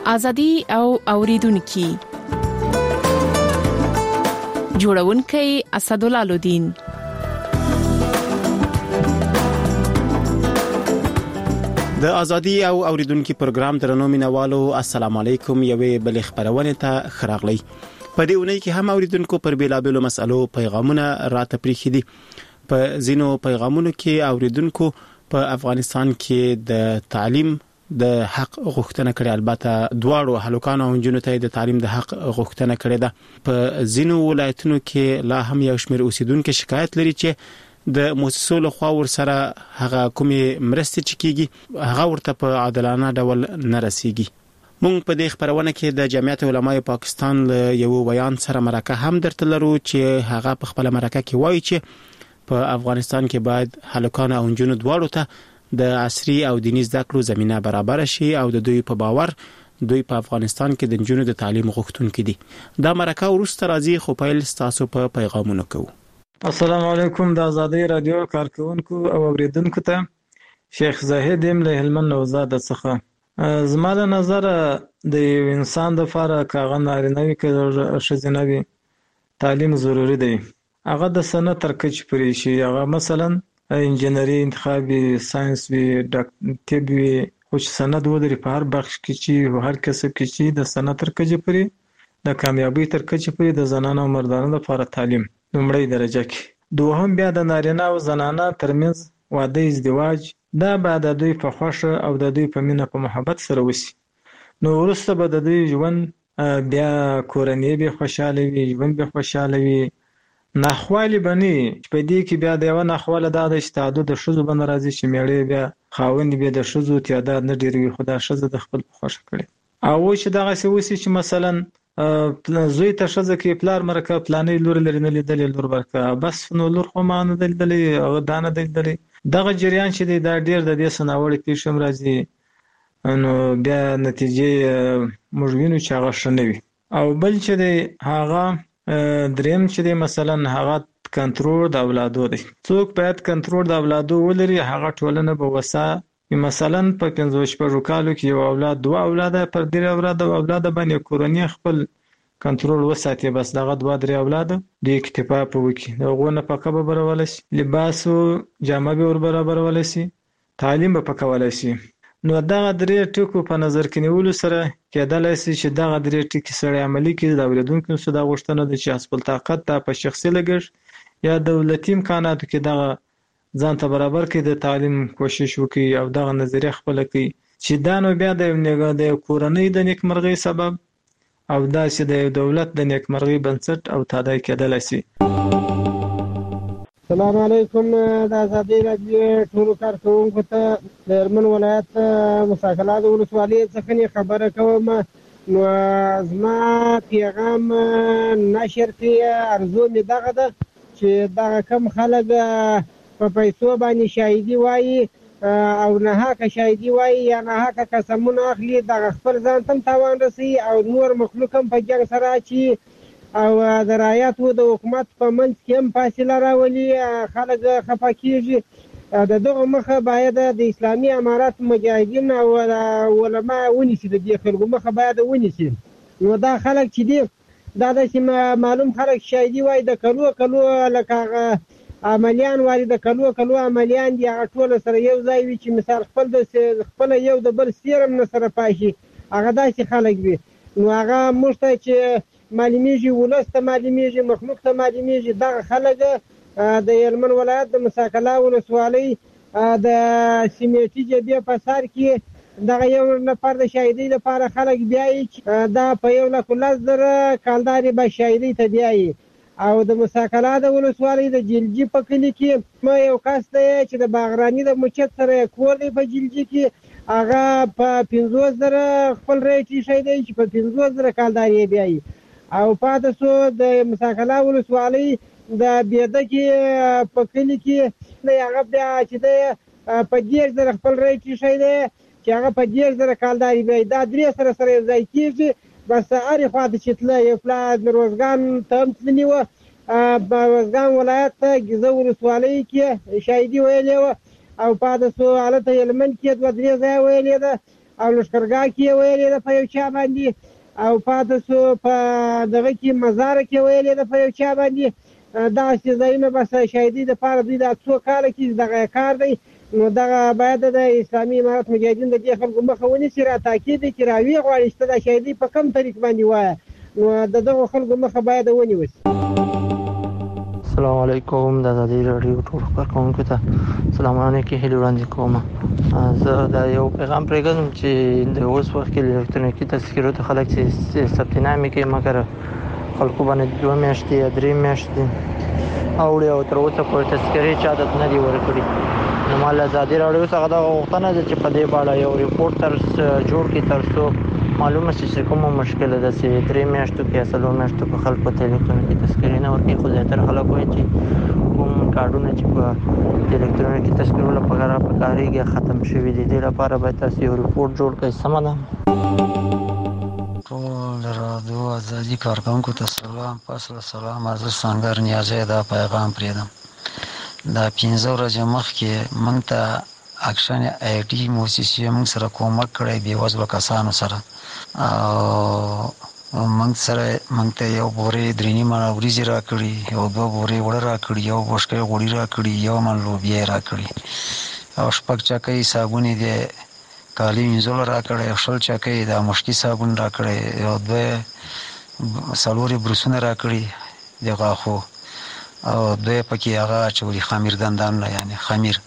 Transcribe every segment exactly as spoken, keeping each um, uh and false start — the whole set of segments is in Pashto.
ازادي او اوریدونکو جوړونکي اسدالله لودین. د ازادي او اوریدونکو پروګرام درنو مینوالو السلام علیکم. یوې بل خبرونه ته خراغلی. په دې ونې کې هم اوریدونکو پر بیلابلو مسالو پیغامونه راته پریخي دي. په زینو پیغامونو کې اوریدونکو په افغانستان کې د تعلیم د حق غوښتنه کړې، البته دواړو هلکانو او جنونو ته د تعلیم د حق غوښتنه کړې ده. په زینو ولایتونو کې لا هم یو شمېر اوسیدونکو شکایت لري چې د مؤسسو له خوا ورسره هغه کومې مرستې چې کیږي هغه ورته په عادلانه ډول نه رسیږي. مونږ په دې خبرونه کې د جمعیت علماء پاکستان له یو بیان سره مرکه هم درته لرو چې هغه په خپل مرکه کې وایي چې په افغانستان کې باید هلکان او جنونو دواړو ته د عصري او دیني زده کړو زمينه برابر شي او د دوی په باور دوی په افغانستان کې د جنونو د تعلیم غوښتونکو دي. دا مرکه ورسته راځي خو پیل تاسو په پیغامونو کوو. السلام علیکم. د ازادي رادیو کارکونکو او اوریدونکو ته شیخ زاهد ام له هلمند نوزاد څخه زماده نظر د یو انسان د لپاره کاغه نارینه وي که ښځینه وي تعلیم ضروری دی. هغه د سنت تر کچې پورې شي. هغه مثلا انجینری انتخابي ساينس وي ډاکټر وي خو چې سند ودري په هر بخش کې چې هر کسب کې چې د سنت تر کچې پورې د کامیابی تر کچې پورې د زنانو او مردانو لپاره تعلیم لومړی درجه کې. دوهم بیا د نارینه او زنانه ترمنځ واده ازدواج دا به د دوی په خوښه او د دوی په مینه په محبت سره وشي. نو وروسته به د دوی ژوند بیا کورنۍ به خوشاله وي، ژوند به خوشاله وي، ناخوالې به نه وي. په دې کې بیا د یوه ناخواله دا ده چې تعدد د ښځو به نه راځي چې مېړه بیا خاوند بیا د ښځو تعداد نه ډېر وي خو دا ښځه د خپل په خوښه کړي. او چې دغسې وشي چې مثلا زوی ته ښځه کې پلار مرکه پلانې لور لري نه لیدلې لور ورکه بس نو لور خو ما نه دی لیدلې هغه دا نه دی لیدلې. دغه جریان چې دی دا ډېر د دې څه ناوړې پېښې هم راځي نو بیا نتیجې موږ وینو چې هغه ښه نه وي. او بل چې دی هغه دریم چې دی مثلا هغه کنټرول د اولادو دی. څوک باید کنټرول د اولادو ولري هغه ټولنه به وسه مثلا په پنځه شپږو کالو کې یو اولاد دوه اولاده پر درې اولاده اولاده باندې کورنۍ خپل کنټرول وساتي بس دغه دوه درې اولاده د اکتفا په وکي دغه نه پکه به برول شي، لباس او جامه به ور برابرول شي، تعلیم به پکول شي. نو دغه درې ټکو په نظر کې نیولو سره کېدای شي چې دغه درې ټکي سره عملي کې د اوریدونکو څخه د غوښتنه د چې خپل طاقت ته په شخصي لګښت یا دولتي امکاناتو کې دغه ځان ته برابر کړي د تعلیم کوشش وکړي او دغه نظریه خپل کړي چې دا نو بیا د د کورنۍ د نیکمرغۍ سبب او دا چې د دولت د نیکمرغۍ بنسټ او تادای کېدلی شي. السلام علیکم. د ازادي رادیو ټولو کارکوونکو ته د هلمند ولایت مساکلات ولسوالۍ څخه خبره کوم. نو زما پیغام نشر کې ارزو مې دغه ده چې دغه کم خلک په پیسو باندې شاهدي وایي او نه حقه شاهدي وایي یا نه حقه قسمونه اخلي دغه خپل ځان ته تاوان رسوي او نور مخلوق هم په جنګ سره اچي او د رعایتو د حکومت په منځ کې هم فاصله راولي، خلک خفه کېږي. د دغه مخه باید د اسلامي امارات مجاهدین او علما ونیسي، د دې خلکو مخه باید ونیسي. نو دا خلک چې دي دا داسې معلوم خلک شاهدي وایي د کلو کلو لکه عملیان واري د کلو کلو عملیان دي هغه ټول سره یو ځای وي چې مثال خپل د خپل یو د بل سیرم نه سره پاشي هغه داسې خلک وي. نو هغه موږ ته چې معلومیږي ولس ته معلومیږي مخلوق ته معلومیږي دغه خلک د هلمند ولایت د مساکلا ولسوالۍ د سیمټي جبهې په سر کې دغه یو نفر د شاهدۍ لپاره خلک بیایي دا په یو لک لس زره کالدارې به شاهدۍ ته بیایي. او د مساکلا د ولسوالۍ د جلجي په کلي کې ما یو کس دی چې د باغراني د مچت سره کور دی په جلجي کې هغه په پنځوس زره خپل ریټ ایښی دی چې په پنځوس زره کالدارې بیایي. او پاتې سو د مساکلا ولسوالۍ د بیده کې په کلي کې هغه بیا چې دی په دېرش زره خپل ریټ ایښی دی چې هغه په دېرش زره کالدارې بیایي. دا درې سره سره یو ځای کېږي بس هرې خوا ته چې تله یو پلار روزګان ته هم تللي وه په روزګان ولایت ته ګیزه ولسوالۍ کې شاهدي ویلې وه او پاتې سو هلته هلمند کې دوه درې ځایه ویلې ده او لښکرګاه کې ویلې ده په یو چا باندې، او پاتې سو په دغه کې مزار کې ویلې ده په یو چا باندې. دغسې ځایونه بس شهیدۍ دپاره دوی دا څو کاله کې دغه کار دی. نو دغه باید د اسلامي امارت مجاهدین د دې خلکو مخه ونیسي، را تاکید دی چې راویې غواړي چې ته دا شهیدۍ په کوم طریق باندې وایه، نو د دغو خلکو مخه باید ونیول شي. السلام علیکم. د ازادي راډیو ټولو کارکوونکو ته سلامونه کې هیله وړاندې کوم. زه دا یو پیغام پرېږدم چې د اوس وخت کې الکترونیکي تذکرو ته خلک چې ثبت نامې کوي، مګر خلکو باندې دوه میاشتې یا درې میاشتې اوړي او تر اوسه پورې تذکرې چا ته نه دي ورکړي. نو ما له ازادي راډیو څخه دا غوښتنه ده چې په دې اړه یو ریپورټ تر جوړ کړي تر څو معلومه شي چې کومه مشکله ده چې درې میاشتو کې یا څلور میاشتو کې خلکو ته الکترونیکي تذکرې نه ورکوي. خو زیاتره خلک وایي چې کوم کارډونه چې په الکترونیکي تذکرو لپاره پکارېږي ختم شوي دي. دې لپاره باید تاسو یو ریپورټ جوړ کړئ. سمه ده. ټول رادیو ازادي کارکوونکو ته سلام. پس له سلام عرض سنگر نیازی دا پیغام پرېږدم. دا پنځه ورځې مخکې موږ ته اکشن آی ټي موسسې موږ سره کومک کړی بېوزلو کسانو سره، او موږ سره موږ ته یو بورې درې نیمه وریځې راکړي، یو دوه بورې اوړه راکړي، یو بوشکۍ غوړي راکړي، یو من لوبیا راکړي، او شپږ چکۍ صابونې دي کالي وینځلو راکړی، شل چکۍ د مشکي صابون راکړی، یو دوه څلورې بروسونه راکړي د غاښو، او دوی پکې هغه اچولي خمیر دندانونه، یعنې خمیر.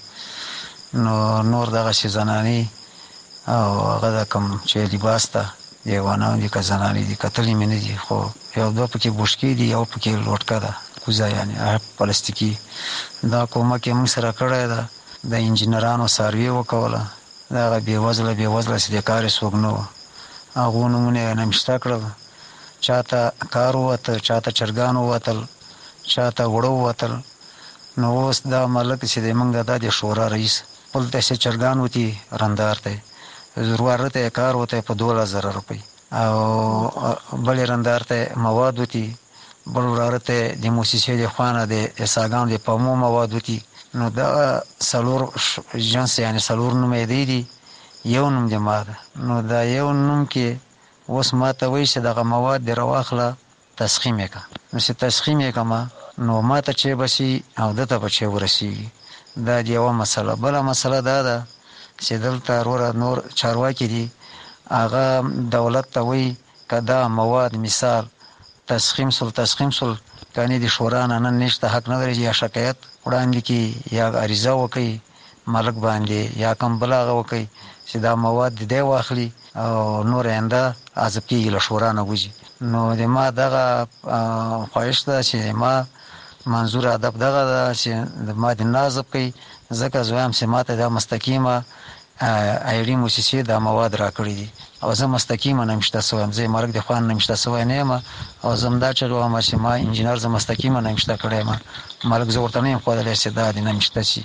نو نور دغسې زنانې او هغه د کوم چې لباس ته دیوانان دي که زنانې دي کتلې مې نه دي، خو یو دوه پکې بوشکې دي، یو پکې لوټکه ده کوزه، یعنې پلاستیکي. دا کومک یې موږ سره کړی ده. د انجینرانو سروې وکوله، د هغه بېوزله بېوزله چې د کار یې څوک نه وه، هغو نومونه یې نمشته کړل. چا ته کار ووته، چا ته چرګان ووتل، چا ته وړه ووتل. نو اوس دا ملک چې دی موږ دا د شورا رئیس خپل ته چې چرګان وتي رندار ته ضرور ته کار وته په دولس زره روپۍ، او بلې رندار ته مواد وتي، بل وراره ته د موسسې د خوانه د اساګان د پمو مواد وتي. نو دا څلور جنس یعنې څلور نومې دی دي، یو نوم د ما ده. نو دا یو نوم کې اوس ما ته وایي چې دغه مواد دې راواخله تسخیم یې کړه. نو چې تسخیم یې کړمه نو ما ته چې بسي او ده ته به چې ورسېږي. دا د یوه مسله. بله مسله دا ده چې دلته وروره نور چارواکي دي، هغه دولت ته وایي که دا مواد مثال تسخیم سل تسخیم سل کنې د شورا نه نن نشته حق نه لري یا شکایت وړاندې کړي یا عریضه وکړي ملک باندې یا کوم بل هغه وکړي چې دا مواد د دی واخلي او نور آینده عذاب کېږي له شورا نه وځي. نو د ما دغه خواهش ده چې ما منظور ادب دغه ده چې ما د نازب کوي، ځکه زه وایم چې ما ته دا مستقیمه آی ډي موسسې دا مواد راکړي دي، او زه مستقیمه نمشته سوی یم، زه یې مرګ د خوان نمشته سوی نه یم، او زه همدا چل وایم چې ما انجینر زه مستقیمه نمشته کړی یم، مرګ زه ورته نه یم ښودلی چې دا دې نمشته شي.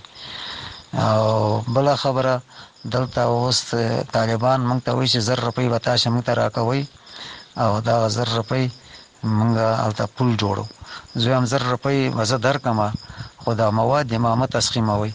او بله خبره دلته اوس طالبان موږ ته وایي چې زر روپۍ به تاسې موږ ته راکوئ، او دغه زر روپۍ موږ هلته پول جوړو. زه وایم زر روپۍ به زه درکړم، خو دا مواد یې ما مه تسخیموئ.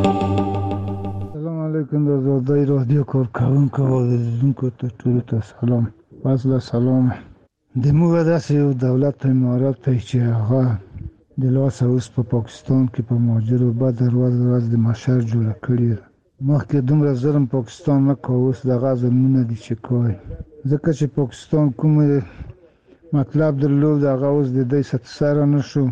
السلام علیکم. د ازادۍ راډیو کارکوونکو او اورېدونکو ته ټولو ته سلام. پس له سلام د موږ داسې یو دولت امارات دی چې هغه د لاسه اوس په پاکستان کې په مهاجرو بده ورځ ورځ د محشر جوړه کړې ده. مخکې دومره ظلم پاکستان نه کوه، اوس دغه ظلمونه دي چې کوي، ځکه چې پاکستان کوم مطلب درلود هغه اوس د دوی سره نه شو،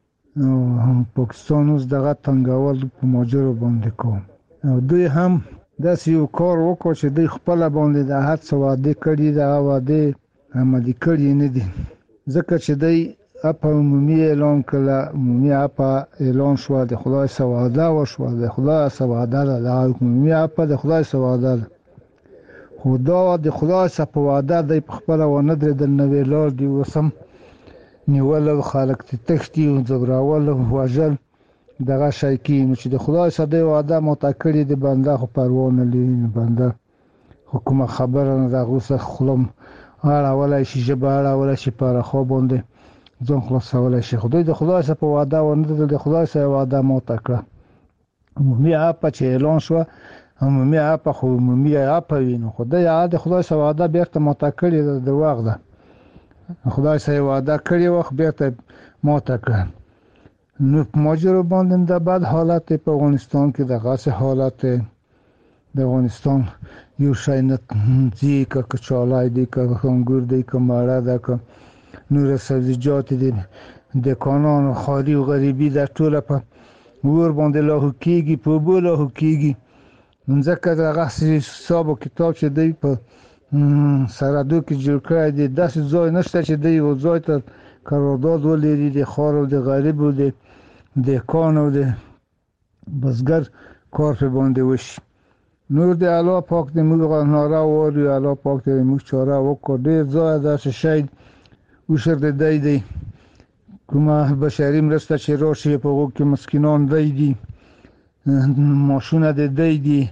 او پاکستان اوس دغه تنګول په مهاجرو باندې کوم، او دوی هم داسې یو کار وکړو چې دوی خپله باندې د هر څه وعدې کړي دي، هغه وعدې عملي کړي نه دي، ځکه چې دوی اپا عمومي اعلان کړه، عمومي اپا اعلان شوه، د خدای څخه وعده وشوه، د خدای څخه وعده ده، د عمومي اپا د خدای څخه وعده ده، خو دا د خدای څخه په وعده دی په خپله ونه درېدل، نوې لار دي اوس هم نیول او خلک ترې تښتي او ځوراول او وژل دغه شی کېږي. نو چې د خدای څخه دی وعده ماته کړې د بنده خو پروا نه لري، نو بنده خو کومه خبره نه ده، هغو څخه خوله اړولی شي، ژبه اړولی شي، په رخوا باندې ځان خلاصولی شي، خو دوی د خدای څخه په وعده ونه درېدل، د خدای څخه وعده ماته کړه. عمومي اپه چې اعلان شوه عمومي اپ خو عمومي اپ وینو خدای عاد خدای سره وعده بیرته ماته کړی د دروغ ده خدای سره وعده کړی وخت بیرته ماته کړ نو ماجرا باندې د بعد حالت په افغانستان کې د غاصه حالت د افغانستان یو شای نه دی که کچالای دی که انګور دی که ماره ده که نور سبزیجات دي د کانون خالی او غریبی د ټوله په ور باندې لاهو کیږي په بوله هو کیږي ځکه دغه حساب کتاب چې دی په سرادو کې جوړ کړی دی داسې ځای نشته چې دی یو ځای ته قرارداد ولري د خار او د غریب او د دهقان او د بزګر کار په باندې وشي نور د الله پاک دې موږ ناره ووري الله پاک دې موږ چاره وکړي ډېر ځای داسې شي وشر د دی دی کومه بشري مرسته چې راشي په هغو کې مسکینان دی دي ماشونه د دی دي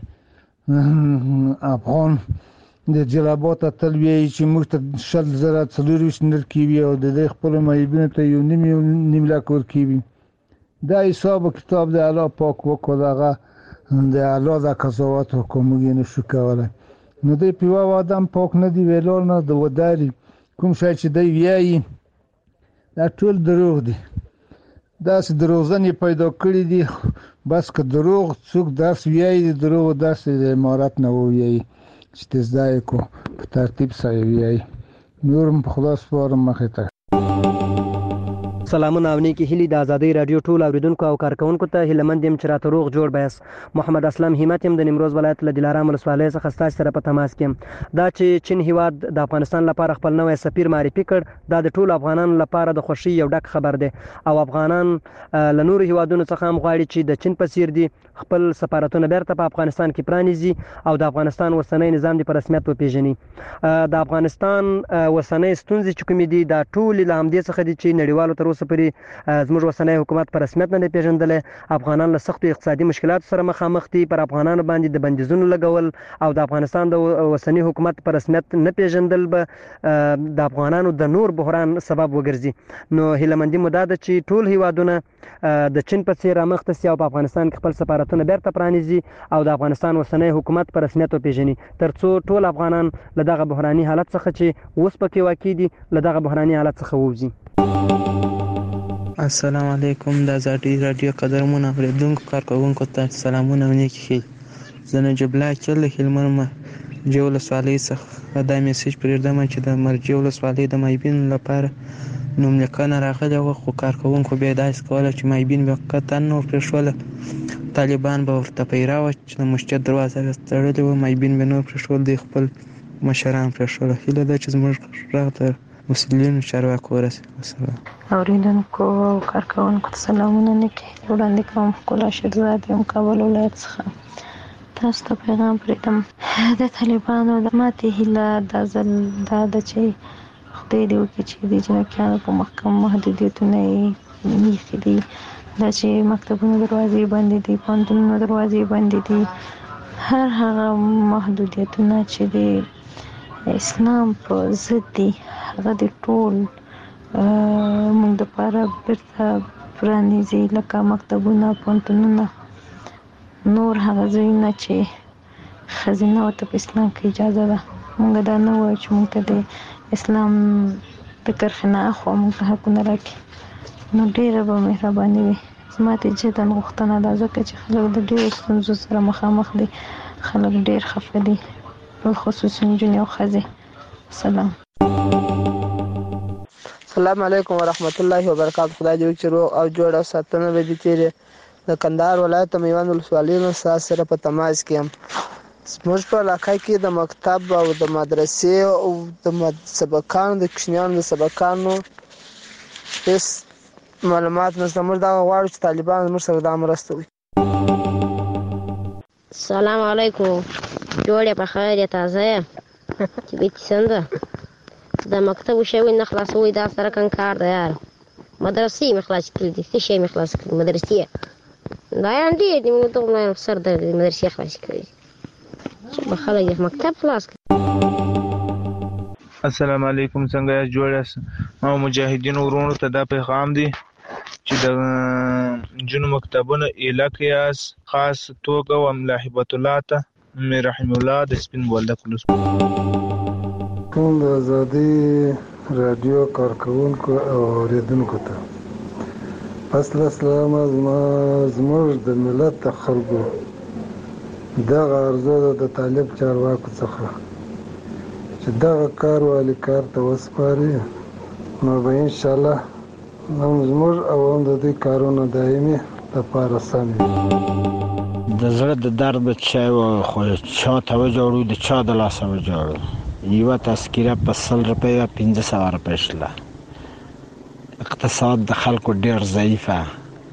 افغان د جلبات تلویه چې موږ ته شل زره څلور ویشت نر کیوي او د دې خپل مایبینو ته یو نیم یو نیم لاک ور کیوي دا حساب کتاب د الله پاک وکړه دغه د الله د قضاوت حکم یې نشو کولای نو د پیوا وادم پاک نه دی ویلول نه د وداري کوم شای چې دی ویایي دا ټول دروغ دي دا څه دروغجنې پیدا کړی دي بس که دروغ څوک درس ویایي دروغ درس د امارات نه ویایي چې تزدای کو په ترتیب سره ویایي نورم په خلاص فورم مخه ته سلامونه او نیکی هیلی د ازادي رادیو ټول اوریدونکو او کارکونکو ته هیلمند يم چې راته روغ جوړ بیاس محمد اسلام همت يم د نیمروز ولایت له دلارام ولسوالۍ څخه ستاسو سره په تماس کې دا چې چین هیواد د افغانستان لپاره خپل نوې سفیر معرفي کړ دا د ټول افغانانو لپاره د خوشي یو ډک خبر دی او افغانان له نورو هیوادونو څخه هم غواړي چې د چین په څیر دي خپل سفارتونه بیرته په افغانستان کې پرانیزي او د افغانستان وسنۍ نظام دی په رسمیت وپیژني د افغانستان وسنۍ ستونزې چې کومې دي دا ټول له همدې څخه دي چې نړیوالو تر اوسه پورې زموږ وسنۍ حکومت په رسمیت نه پیژندل افغانان له سختو اقتصادي مشکلاتو سره مخامخ دي پر افغانانو باندې د بندیزونو لګول او د افغانستان د وسنۍ حکومت په رسمیت نه پیژندل به د افغانانو د نور بحران سبب وګرځي نو هیلمندي مو ده چې ټول هیوادونه د چین په څیر مخته سي او په افغانستان کې خپل سفارتونه بیرته پرانیزي او د افغانستان وسنۍ حکومت په رسمیت وپیژني ترڅو ټول افغانان له دغه بحراني حالت څخه چې اوس پکې واقع دي له دغه بحراني حالت څخه ووځي السلام علیکم د ازادي رادیو قدرمن اوریدونکو کارکونکو ته سلامونه او نیکی خیل زه نجیب الله کله هلمند مرجع ولسوالۍ څخه دا میسج پرېږدم چې د مرجع ولسوالۍ د مایبین لپاره نوملیکنه راغلې وه خو کارکونکو بیا داسې کوله چې مایبین به قطعا نه پرېښوله طالبان به ورته پیرا وه چې د مسجد دروازه به تړلې وه مایبین به نه پرېښول دی خپل مشران پرېښوله هیله ده چې زموږ غږ د مسلمانانو چارواکو ورسي والسلام اوریدونکو او کارکونکو ته سلامونه نیکي وړاندې کوم ښکلا شیرزاد یم کابل ولایت څخه تاسو ته پیغام پرېږدم د طالبانو د ماتې هیله دا ځل دا ده چې خدای دې وکړي چې د جنکیانو په محکم محدودیتونه یې ایښي دي دا چې مکتبونو دروازې بندې دي پوهنتونونو دروازې بندې دي هر هغه محدودیتونه چې د اسلام په ضد دي هغه د ټول موږ دپاره بیرته پرانیزي لکه مکتبونه پوهنتونونه نور هغه ځایونه چې ښځینه ورته په اسلام کې اجازه ده موږ دا نه وایو چې موږ ته د اسلام د کرښې نه اخوا موږ ته حقونه راکړي نو ډېره به مهرباني وي زما ته جدا غوښتنه ده ځکه چې خلک د ډېرو ستونزو سره مخامخ دي خلک ډېر خفه دي بالخصوص نجونې او ښځې سلام السلام علیکم ورحمت الله وبرکاته خدای دې وکړي روغ او جوړ او ساتنه به دې تیرې د کندهار ولایت میوند ولسوالۍ نه سره په تماس کې یم زموږ په علاقه کې د مکتب او د مدرسې او د سبقانو د کوچنیانو د سبقانو هېڅ معلومات نشته موږ دغه غواړو چې طالبان زموږ سره دا مرسته وکړي السلام علیکم جوړ یې په خیر یې تازه یې طبیعت څنګه د مکتب شوی نه خلاصوي دا سره کوم کار دی یار مدرسې مې خلاص کړي دي څه شی مې خلاص کړي مدرسې دا یې ډېر دي موږ ته سر د مدرسې خلاص کړي چې به خلک یې مکتب خلاص کړي السلام علیکم څنګه یاست جوړ یاست ما مجاهدینو ورونو ته دا پیغام دی چې د نجونو مکتبونه ایله کې یاست خاص توګه و ملا هبت الله ته مې رحیم الله د سپین بولدک ولسوالۍ. کوم د ازادي رادیو کارکونکو او اوریدونکو ته پس له سلامه زموږ د ملت د خلکو دغه ارزو ده د طالب چارواکو څخه چې دغه کار والي کار ته وسپاري، نو به انشاءالله هم زموږ او هم د دوی کارونه دایمي لپاره سم وي. د زړه د درد چا خو چا ته وجوړو د چا د لاسه وجوړو. یوه تذکیره په سل روپیو پنځه سوه روپۍ شله. اقتصاد د خلکو ډېر ضعیفه،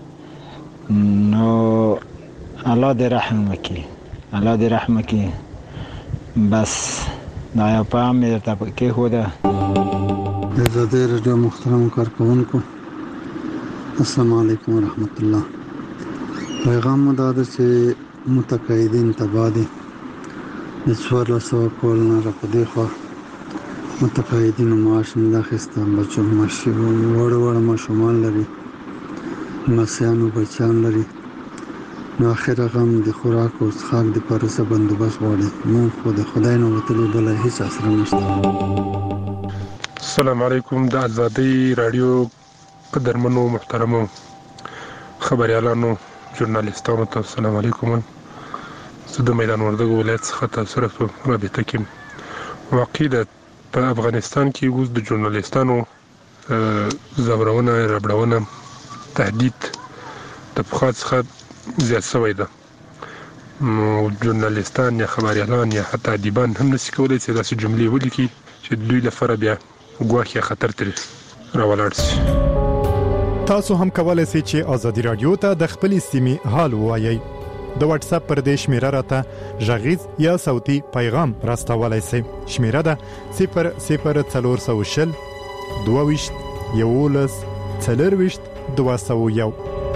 نو الله دې رحم وکړي، الله دې رحم وکړي. بس دا یو پیغام مې درته کېښوده. د ازادي راډیو محترمو کارکوونکو السلام علیکم ورحمت الله. پیغام مو دا ده چې متقاعدین تباه دي. د څوارلس سوه کال نه را په دې خوا متقاعدینو معاش نه ده اخیسته. بچو وړه وړه ماشومان لري، لمسیانو بچیان لري، نو اخر غم د خوراک او څښاک دپاره څه بندوبست غواړي. مونږ خو د خدای نه وتلي بله هېڅ اسره نشته. السلام علیکم. د ازادي راډیو قدرمنو محترمو خبریالانو ژورنالیستانو ته السلام علیکم. زه د میدان وردګو ولایت څخه تاسو سره په رابطه کې یم. واقع ده په افغانستان کې اوس د ژورنالیستانو ځورونه، ربړونه، تهدید د پخوا څخه زیات شوی ده. ژورنالیستان یا خبریالان یا حتی ادیبان هم نشي کولی چې داسې جملې ولیکي چې دوی لپاره بیا ګواښ یا خطر ترې راولاړ شي. تاسو هم کولای شئ چې ازادي رادیو ته د خپل سیمې حال ووایئ. د واتس اپ پر دې شمیره راته غږیز یا صوتي پیغام راستولای شئ. شمیره ده صفر صفر څلور سوه شل دوه ویشت یولس څلرویشت دوه سوه یو.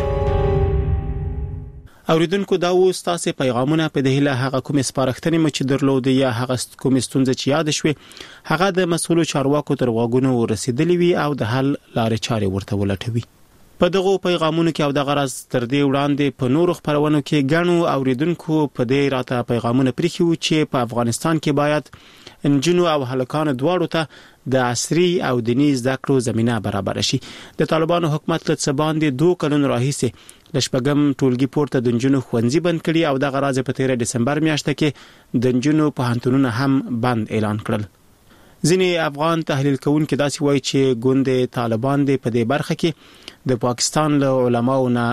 اوریدونکو دا اوس تاسو پیغامونه په دهله هغه کوم سپارښتنې مچ درلود یا هغه کوم ستونزې چې یاد شوي هغه د مسؤلو چارواکو تر غوږونو ورسېدلې وي او د حل لارې چارې ورته ولټوي. په دغه پیغامونو کې او د غرض تر دې وړاندې په نورو خبرونو کې غنو اوریدونکو په دې راته پیغامونه پریخي و چې په افغانستان کې باید انجنونو او هلکانو دواړو ته د عصري او دینی زده کړو زمينه برابر شي. د طالبانو حکومت له څه باندې دوه کلونو راهیسې د شپږم ټولګي پورته د انجنونو ښوونځي بند کړي او د غرض په تیر دسمبر میاشت کې د انجنونو پوهنتونونه هم بند اعلان کړل. ځینې افغان تحلیل کوونکي داسې وایي چې ګوند طالبان د په دې برخه کې د پاکستان له علماو نه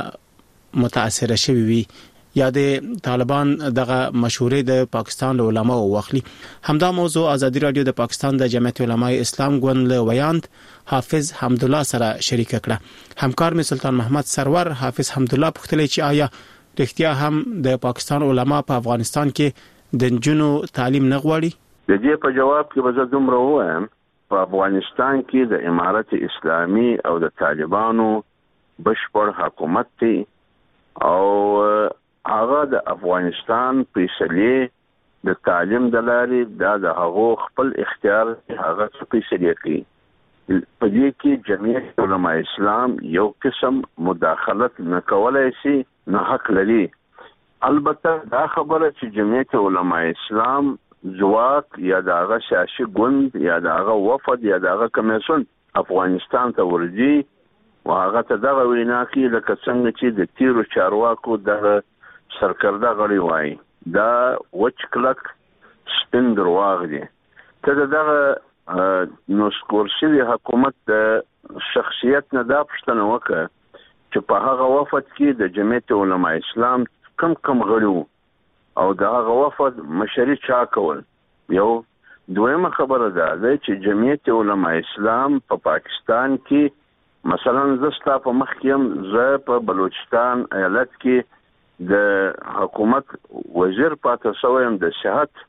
متاثر شوي وي یا د طالبان دغه مشورې د پاکستان له علماو واخلي. همدا موضوع ازادي رادیو د پاکستان د جمعیت علماء اسلام ګوند له ویاند حافظ حمدالله سره شریک کړه. همکار می سلطان محمد سرور حافظ حمدالله پوښتنه چې آیا رښتیا هم د پاکستان علما په افغانستان کې د انجونو تعلیم نه غواړي؟ د دې په جواب کې به زه دومره ووایم په افغانستان کې د امارت اسلامي او د طالبانو بشپړ حکومت دی او هغه د افغانستان فیصلې د تعلیم د لارې دا د هغو خپل اختیار هغه فیصلې کوي. په دې کې جمعیت علماء اسلام یو قسم مداخلت نه کولای شي، نه حق لري. البته دا خبره چې جمعیت علماء اسلام ځواک یا دغه سیاسي ګوند یا دغه وفد یا دغه کمیسیون افغانستان ته ورځي او هغه ته دغه وینا کوي لکه څنګه چې د تیرو چارواکو دغه سرکرده غړي وایي دا وچ کلک سپین درواغ دي. ته دغه نوسکورسي حکومت د شخصیت نه دا پښتنه وکړه چې په هغه وفد کې د جمعیت علماء اسلام کم کم غړي او دغه وفد مشري چا کول. یو دویمه خبره ده چې جمعیت علماء اسلام په پا پاکستان کې مثلا زستا په مخ کې هم زه په بلوچستان ایالت کې د حکومت وزیر پاتې شوم د صحت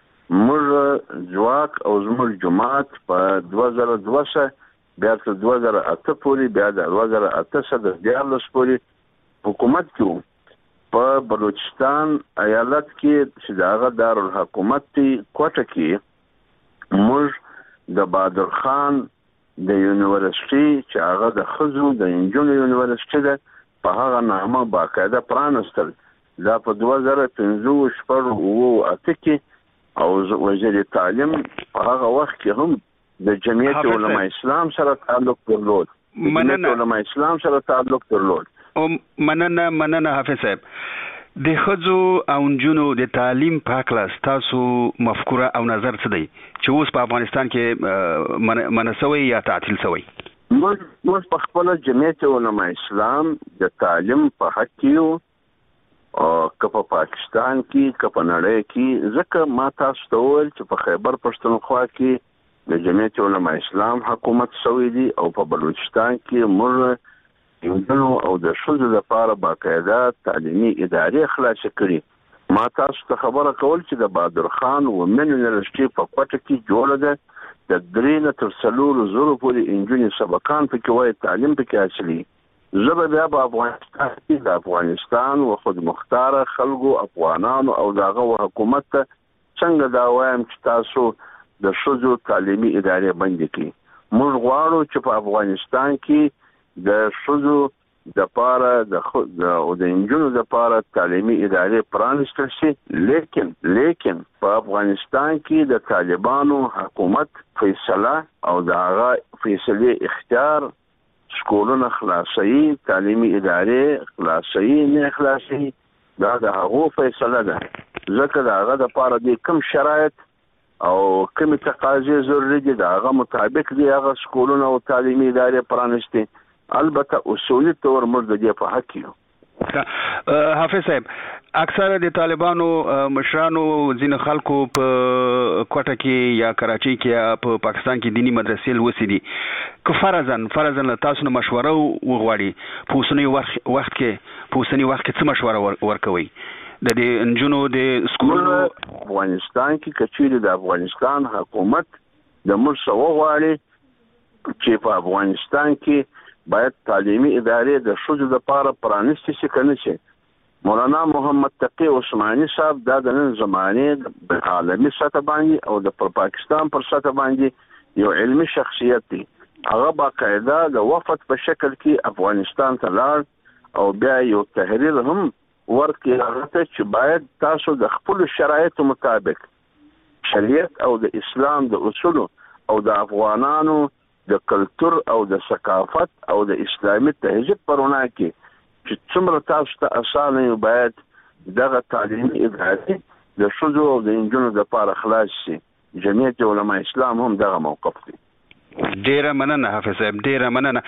موږ ځواک او زموږ جماعت په دوه زره دوه بیا تر دوه زره اته پورې بیا د دوه زره اته څخه د دیارلس پورې حکومت کې په بلوچستان ایالت کې چې داغه دارالحکومت دی کوټه کې موږ د بادر خان د یونیورسيټي چې هغه د خزو د انجونو یونیورسيټي ده په هغه نامه باقاعده پرانستل دا په دوه زره پنځه شپږ او اته کې او وزیر تعلیم په هغه وخت کې هم د جمعیت علماء اسلام سره تعلق درلود مننه علماء اسلام سره تعلق درلود او مننه مننه حافظ صاحب د خځو او نجونو د تعلیم په اړه تاسو مفکوره او نظر څه دی چې اوس په افغانستان کې منسوي یا تعطیل شوی؟ موږ موږ په خپل جمعیت علماء اسلام د تعلیم په حق کې او که په پاکستان کې که په نړۍ کې ځکه ما تاسو ته وویل چې په خیبر پښتونخوا کې د جمعیت علماء اسلام حکومت شوی دی او په بلوچستان کې موږ انجنو او د شوزو لپاره باقاعده تعلیمي ادارې خلاص کړي. ما تاسو ته خبره کول چې د بادر خان ومن یونیورسيټي په پټه کې جوړه ده د درې نه تر څلورو زرو پورې انجنونی سبقان پکې وایي تعلیم پکې اصلي. زه بیا په افغانستان کې د افغانستان او خود مختار خلکو افغانانو او دغه حکومت ته څنګه دا وایم چې تاسو د شوزو تعلیمي ادارې بند کړي. موږ غواړو چې په افغانستان کې د شوزو د پاره د او د انجونو د پاره تعلیمي ادارې پرانستل شي، لیکن لیکن په افغانستان کې د طالبانو حکومت فیصله او د هغه فیصله اختیار سکولونه خلاصي، تعلیمي ادارې خلاصي نه خلاصي دا د هغه فیصله ده. ځکه دا هغه د پاره د کم شرایط او کوم تقاضې ضروري دي دا هغه مطابق دی هغه سکولونه او تعلیمي ادارې پرانستي. البته اصولي تور موږ د دې په حق یو. حافظ صاحب اکثره د طالبانو مشرانو ځین خلکو په کوټه کې یا کراچۍ کې یا په پاکستان کې دینی مدرسې لوسي دي. که فرضاً فرضاً تاسو نه مشوره وغواړي په اوسنی وخت کې په اوسنی وخت کې څه مشوره ورکوي د دې انجونو د سکولونو افغانستان کې کچېری د افغانستان حکومت د موږ سو وغواړي چې په افغانستان کې باید تعلیمي ادارې د شوزو د پاره پرانستي شي کنه شي. مولانا محمد تقی عثماني صاحب دا د نن زمانه د عالمي سطح باندې او د پاکستان پر سطح باندې یو علمي شخصیت دی. هغه باقاعده د وفد په شکل کې افغانستان ته لاړ او بیا یو تحریر هم ورکړي هغه چې باید تاسو د خپل شرایطو مطابق شریعت او د اسلام د اصولو او د افغانانو د کلچر او د ثقافت او د اسلامي تهذیب پرونه کې چې څومره تاسو ته اسانه یو باید دغه تعلیمي ادارې د شوزو او د انجونو د پاره خلاص شي. جمعیت علماء اسلام هم دغه موقف دی. ډیره مننه حافظ صاحب ډیره مننه.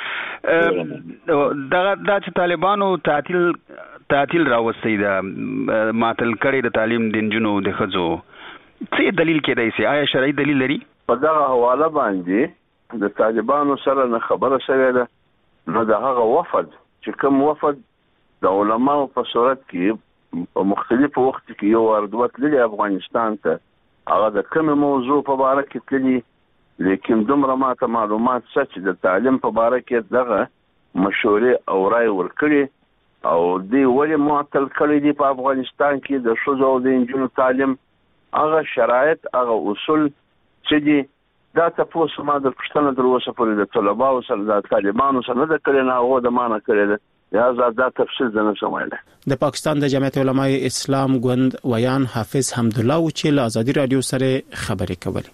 دغه د طالبانو تعطیل تعطیل راوستي دا ماتل کړي د تعلیم د انجونو د خځو څه دلیل کېدای شي؟ آیا شرعي دلیل لري؟ په دغه حواله باندې د طالبانو سره نه خبره شوې ده نو د هغه وفد چې کوم وفد د علماو په صورت کې په مختلفو وخت کې یو وردوه تللی افغانستان ته هغه د کوم موضوع په اړه کې تللی، لیکن دومره ماته معلومات څه چې د تعلیم په اړه کې دغه مشورې او رائے ورکړي او دی ولې معطل کړی دی په افغانستان کې د شوزو او د انجونو تعلیم هغه شرایط هغه اصول چې دي دا تاسو ما د پښتنه دروسه پورې د طلباو سره د طالبانو سره نه کړی نه هغه د معنا کړی ده. لہذا دا تفصیل نه سمایله. د پاکستان د جمعیت علماء اسلام ګوند ویان حافظ حمد الله او چې له ازادي رادیو سره خبرې کولې.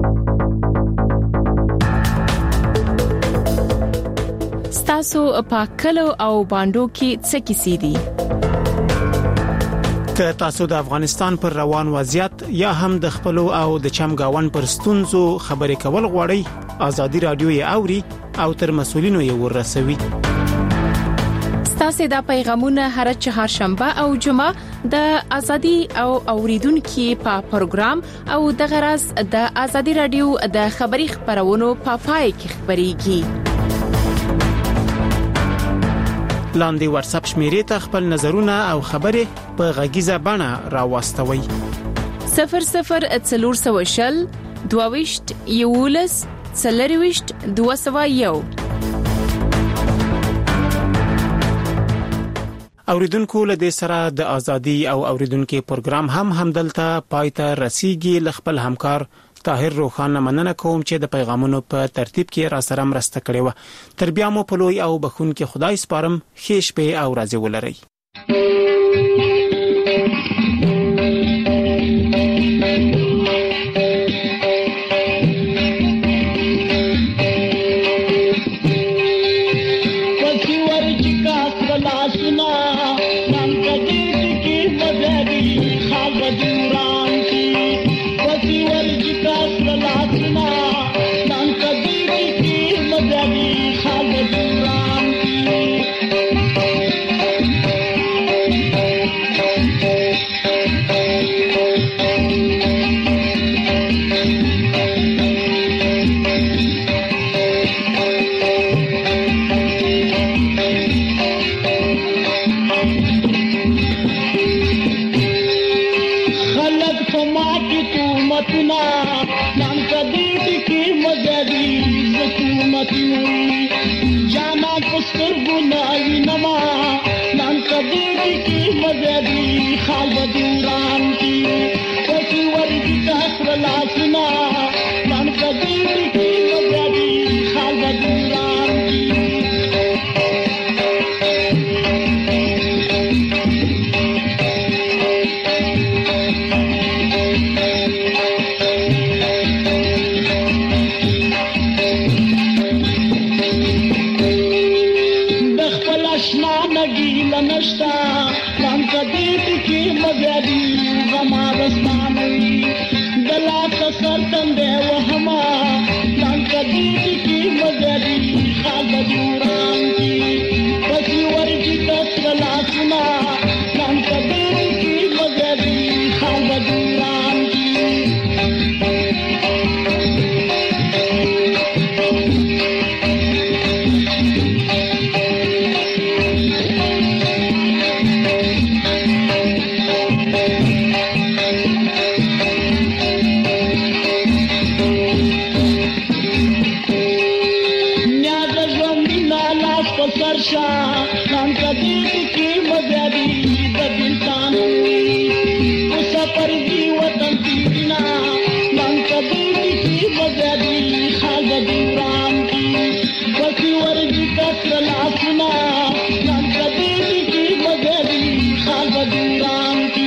ستاسو پاکلو او باندو کې څه کیسې دي؟ که تاسو د افغانستان پر روان وضعیت یا هم د خپل او د چمګاون پر ستونزو خبرې کول غواړئ، ازادي رادیو یې اوري او تر مسولینو یې ورسوي. ستاسو د پیغامونه هر چهارشنبه او جمعه د ازادي او اوریدونکو په پروګرام او د غرض د ازادي رادیو د خبري خبرونو په پای کې خبريږي. لاندې واتس اپ شمیرې ته خپل نظرونه او خبرې په غږیزه بڼه راوستوي. صفر صفر څلور سوه شل دوه یولس څلرويشت دوه سوه یو. اوریدونکو له دې سره د ازادي او اوریدونکو پروګرام هم همدلته پایته رسیدي. ل خپل همکار طاهر روخان مننه کوم چې د پیغامونو په ترتیب کې را سره مرسته کړې و. تر بیا مو په لوی او بخون کې خدای سپارم. ښه شپه او ورځ ولرئ. لاسنا نام کدی کی مزدی حکومتي جانا پستر ګناوي نما نام کدی کی مزدی خال بدوران کی پسی ورګی تاسو لاسنا نام کدی کی مزدی خال بدوران کی نشتا نام کدی کی مزدی غما رستانوی دلا سر تندے وهما نام کدی کی مزدی خال بدوران کی پسی ورجی کسر لاسنا نام کدی کی مزدی خال بدوران کی نام کدی کی مزدی بدلتان اس پر بھی وطن تینا نام کدی کی مزدی خال بدوران کی پسی ورگی کسر لاسنا نام کدی کی مزدی خال بدوران کی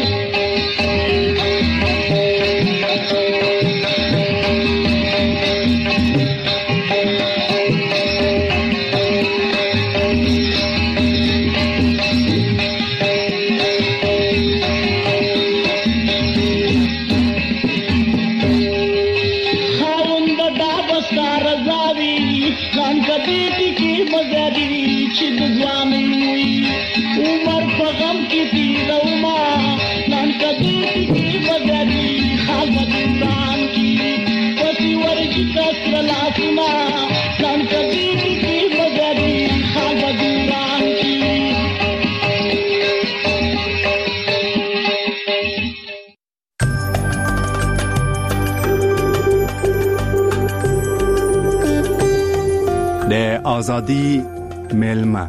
عمر پغم کی تیرو ما نام کدی کی مزدی خال بدوران کی پسی ورگی کسر لاسنا نام کدی کی مزدی خال بدوران کی د آزادی ملما.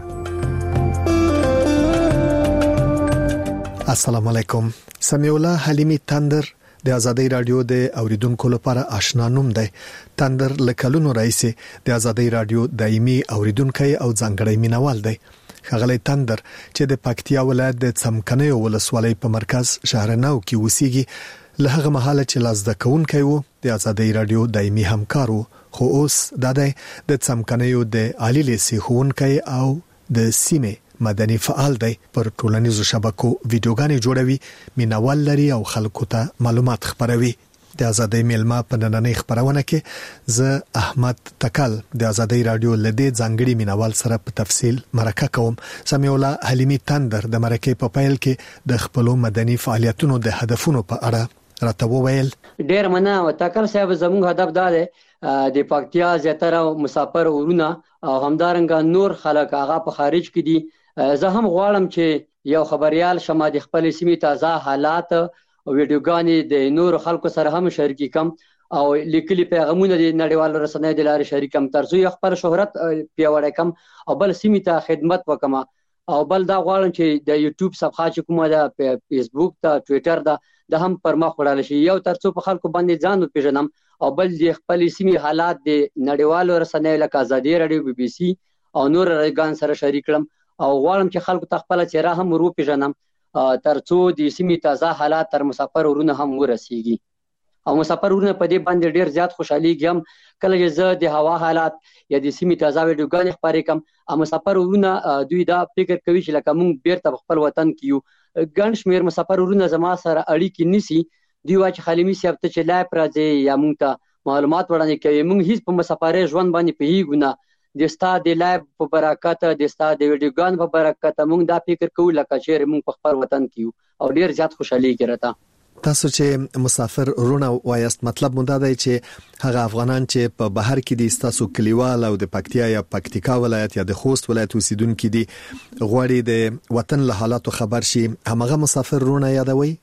السلام علیکم. سمیع الله حلیمی تندر د آزادی رادیو د اوریدونکو لپاره آشنا نوم دی. تندر لکلونو رئیس د آزادی رادیو دایمي اوریدونکو او ځانګړی مینوال دی. خغلی تندر چې د پکتیا ولایت د څمکنیو ولسوالۍ په مرکز شهرنو کې وسیږي، له هغه مهاله چې لازده کوونکی وو د آزادی رادیو دایمي همکار وو، خو اوس د د څمکنیو د عالی لیسې ښوونکی او د سیمې مدني فعال دی. پر ټولنیزو شبکو ویډیوګانې جوړوي، مینوال لري او خلکو ته معلومات خپروي. د آزادۍ ملما په نننۍ خبرونه کې زه احمد تکل د آزادۍ رادیو لدې ځانګړي مینوال سره په تفصیل مرکه کوم. سمیع الله حلیمی تندر د مرکه په پیل کې د خپل مدني فعالیتونو د هدفونو په اړه راته وویل. ډیر مننه او تکل صاحب، زموږ هدف دا دی د پکتیا زیاتره مسافر ورونه او همدارنګه نور خلک هغه په خارج کې دي. زه هم غواړم چې یو خبريال شمه د خپل سیمې تازه حالات او ویډیوګانې د نور خلکو سره هم شریک کم او لیکلي پیغامونه د نړیوالو رسنیو د لارې شریک کم ترڅو خپل شهرت پیاوړی کم او بل سیمې ته خدمت وکم. او بل دا غواړم چې د یوټیوب صفحه چې کومه ده، فیسبوک ته، ټوئیټر ده، د هم پر مخ وړل شي، یو ترڅو په خلکو باندې ځان وپیژنم او بل د خپل سیمې حالات د نړیوالو رسنیو لکه آزادي رادیو، بي بي سي او نور رادیوګان سره شریک کړم. او غواړم چې خلکو ته خپل چهره هم وروپیژنم ترڅو د سیمې تازه حالات تر مسافر ورونه هم ورسیږي. او مسافر ورونه په دې باندې ډیر زیات خوشحاليږي هم کله چې زه د هوا حالات یا د سیمې تازه ویډیوګانې خبرې کوم. او مسافر ورونه دوی دا فکر کوي چې لکه موږ بیرته خپل وطن کې یو. ګڼ شمېر مسافر ورونه زما سره اړیکې نیسي، دوی وايي چې خلیمي صاحب ته چې لایف راځي یا موږ ته معلومات وړاندې کوي، موږ هیڅ په مسافرۍ ژوند باندې پیږو نه، د ستا د لایف په برکت، د ستا د ویډیوګان په برکت موږ دا فکر کوو لکه چې موږ په خپل وطن کې یو او ډیر زیات خوشحالي کړه. تاسو چې مسافر رونه وایست، مطلب مونږ دا دی چې هغه افغانان چې په بهر کې دي، تاسو کلیوال او د پکتیا یا پکتیکا ولایت یا د خوست ولایت اوسیدونکو دي، غواړي د وطن له حالاتو خبر شي، همغه مسافر رونه یادوي.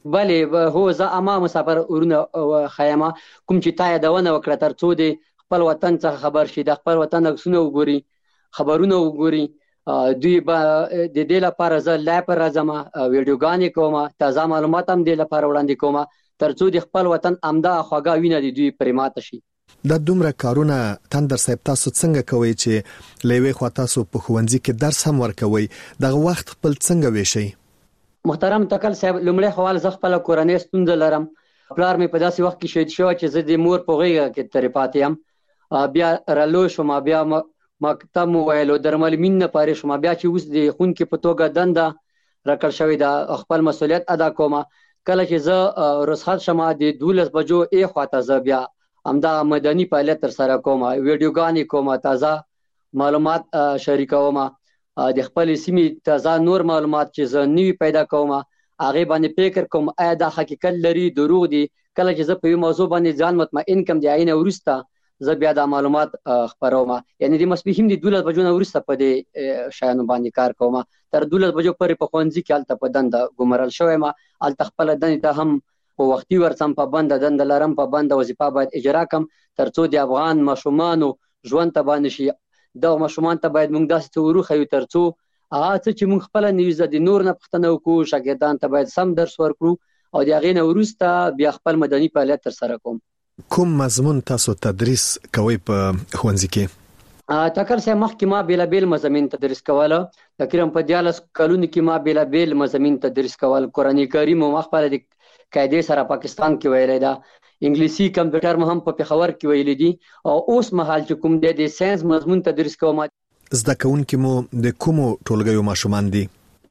بلې هو زه اما مسافر ورونه خیمه کوم چې تا یادونه وکړه ترڅو د خپل وطن څخه خبر شي، د خپل وطن عکسونه وګوري، خبرونه وګوري. دوی به د دې لپاره زه لایو پر راځم، ویډیوګانې کوم، تازه معلومات هم دې لپاره وړاندې کوم ترڅو د خپل وطن امدا خواږه وینه د دوی پرې ماته شي. دا دومره کارونه تندر صاحب تاسو څنګه کوي چې لوي خو تاسو په ښوونځي کې درس هم ورکوي، دغه وخت خپل څنګه ویشي؟ محترم تکل صاحب، لومړی خو زه خپل کورنۍ ستونزه لرم. پلار مې په داسې وخت کې شهید شو چې زه د مور په غېږه کې ترې پاتې یم. بیا رالو شوم، بیا مکتب مو ویلو، درملمین نه پاره شوم، بیا چې اوس د ښوونکي په توګه دنده راکړل شوې ده، خپل مسؤلیت ادا کوم. کله چې زه رخصت شم د دولس بجو ای خواته زه بیا همدا مدني فعالیت تر سره کوم، ویډیوګانې کوم، تازه معلومات شریکوم، د خپل سیمې تازه نور معلومات چې زه نوی پیدا کوم هغه باندې فکر کوم آیا دا حقیقت لري دروغ دي. کله چې زه په یو موضوع باندې ځان مطمئن کوم دی عین ورسته زه بیا دا معلومات خبروم، یعنی د مسبيهم د دولس بجو نه ورسته په دې شایانو باندې کار کوم. تر دولس بجو پورې په ښوونځي کې هلته په دنده ګمارل شوی ما، هلته خپل دندې ته هم په وختي ورسم، په بنده دنده لرم، په بنده وظیفه باید اجرا کم ترڅو د افغان ماشومانو ژوند ته باندې شي. دا ماشومان ته باید موږ داسې ته وروښیو ترڅو هغه څه چې موږ خپله نوي زده د نور نه پوښتنه وکړو، شاګردان ته باید سم درس ورکړو او د هغې نه وروسته بیا خپل مدني فعالیت ترسره کوم. کوم مضمون تاسو تدریس کوئ په ښوونځي کې؟ تکل صاحب مخکې ما بېلابېل مضامین تدریس کوله، تقریبا په دیارلس کلونو کې ما بېلابېل مضامین تدریس کول. قرآن کریم مو ما خپله د قاعدې سره پاکستان کې ویلی ده، انګلیسي کمپیوټر مو هم په پېښور کې ویلی دي، او اوس مهال چې کوم دی د ساینس مضمون تدریس کوم. زده کوونکي مو د کومو ټولګیو ماشومان دي؟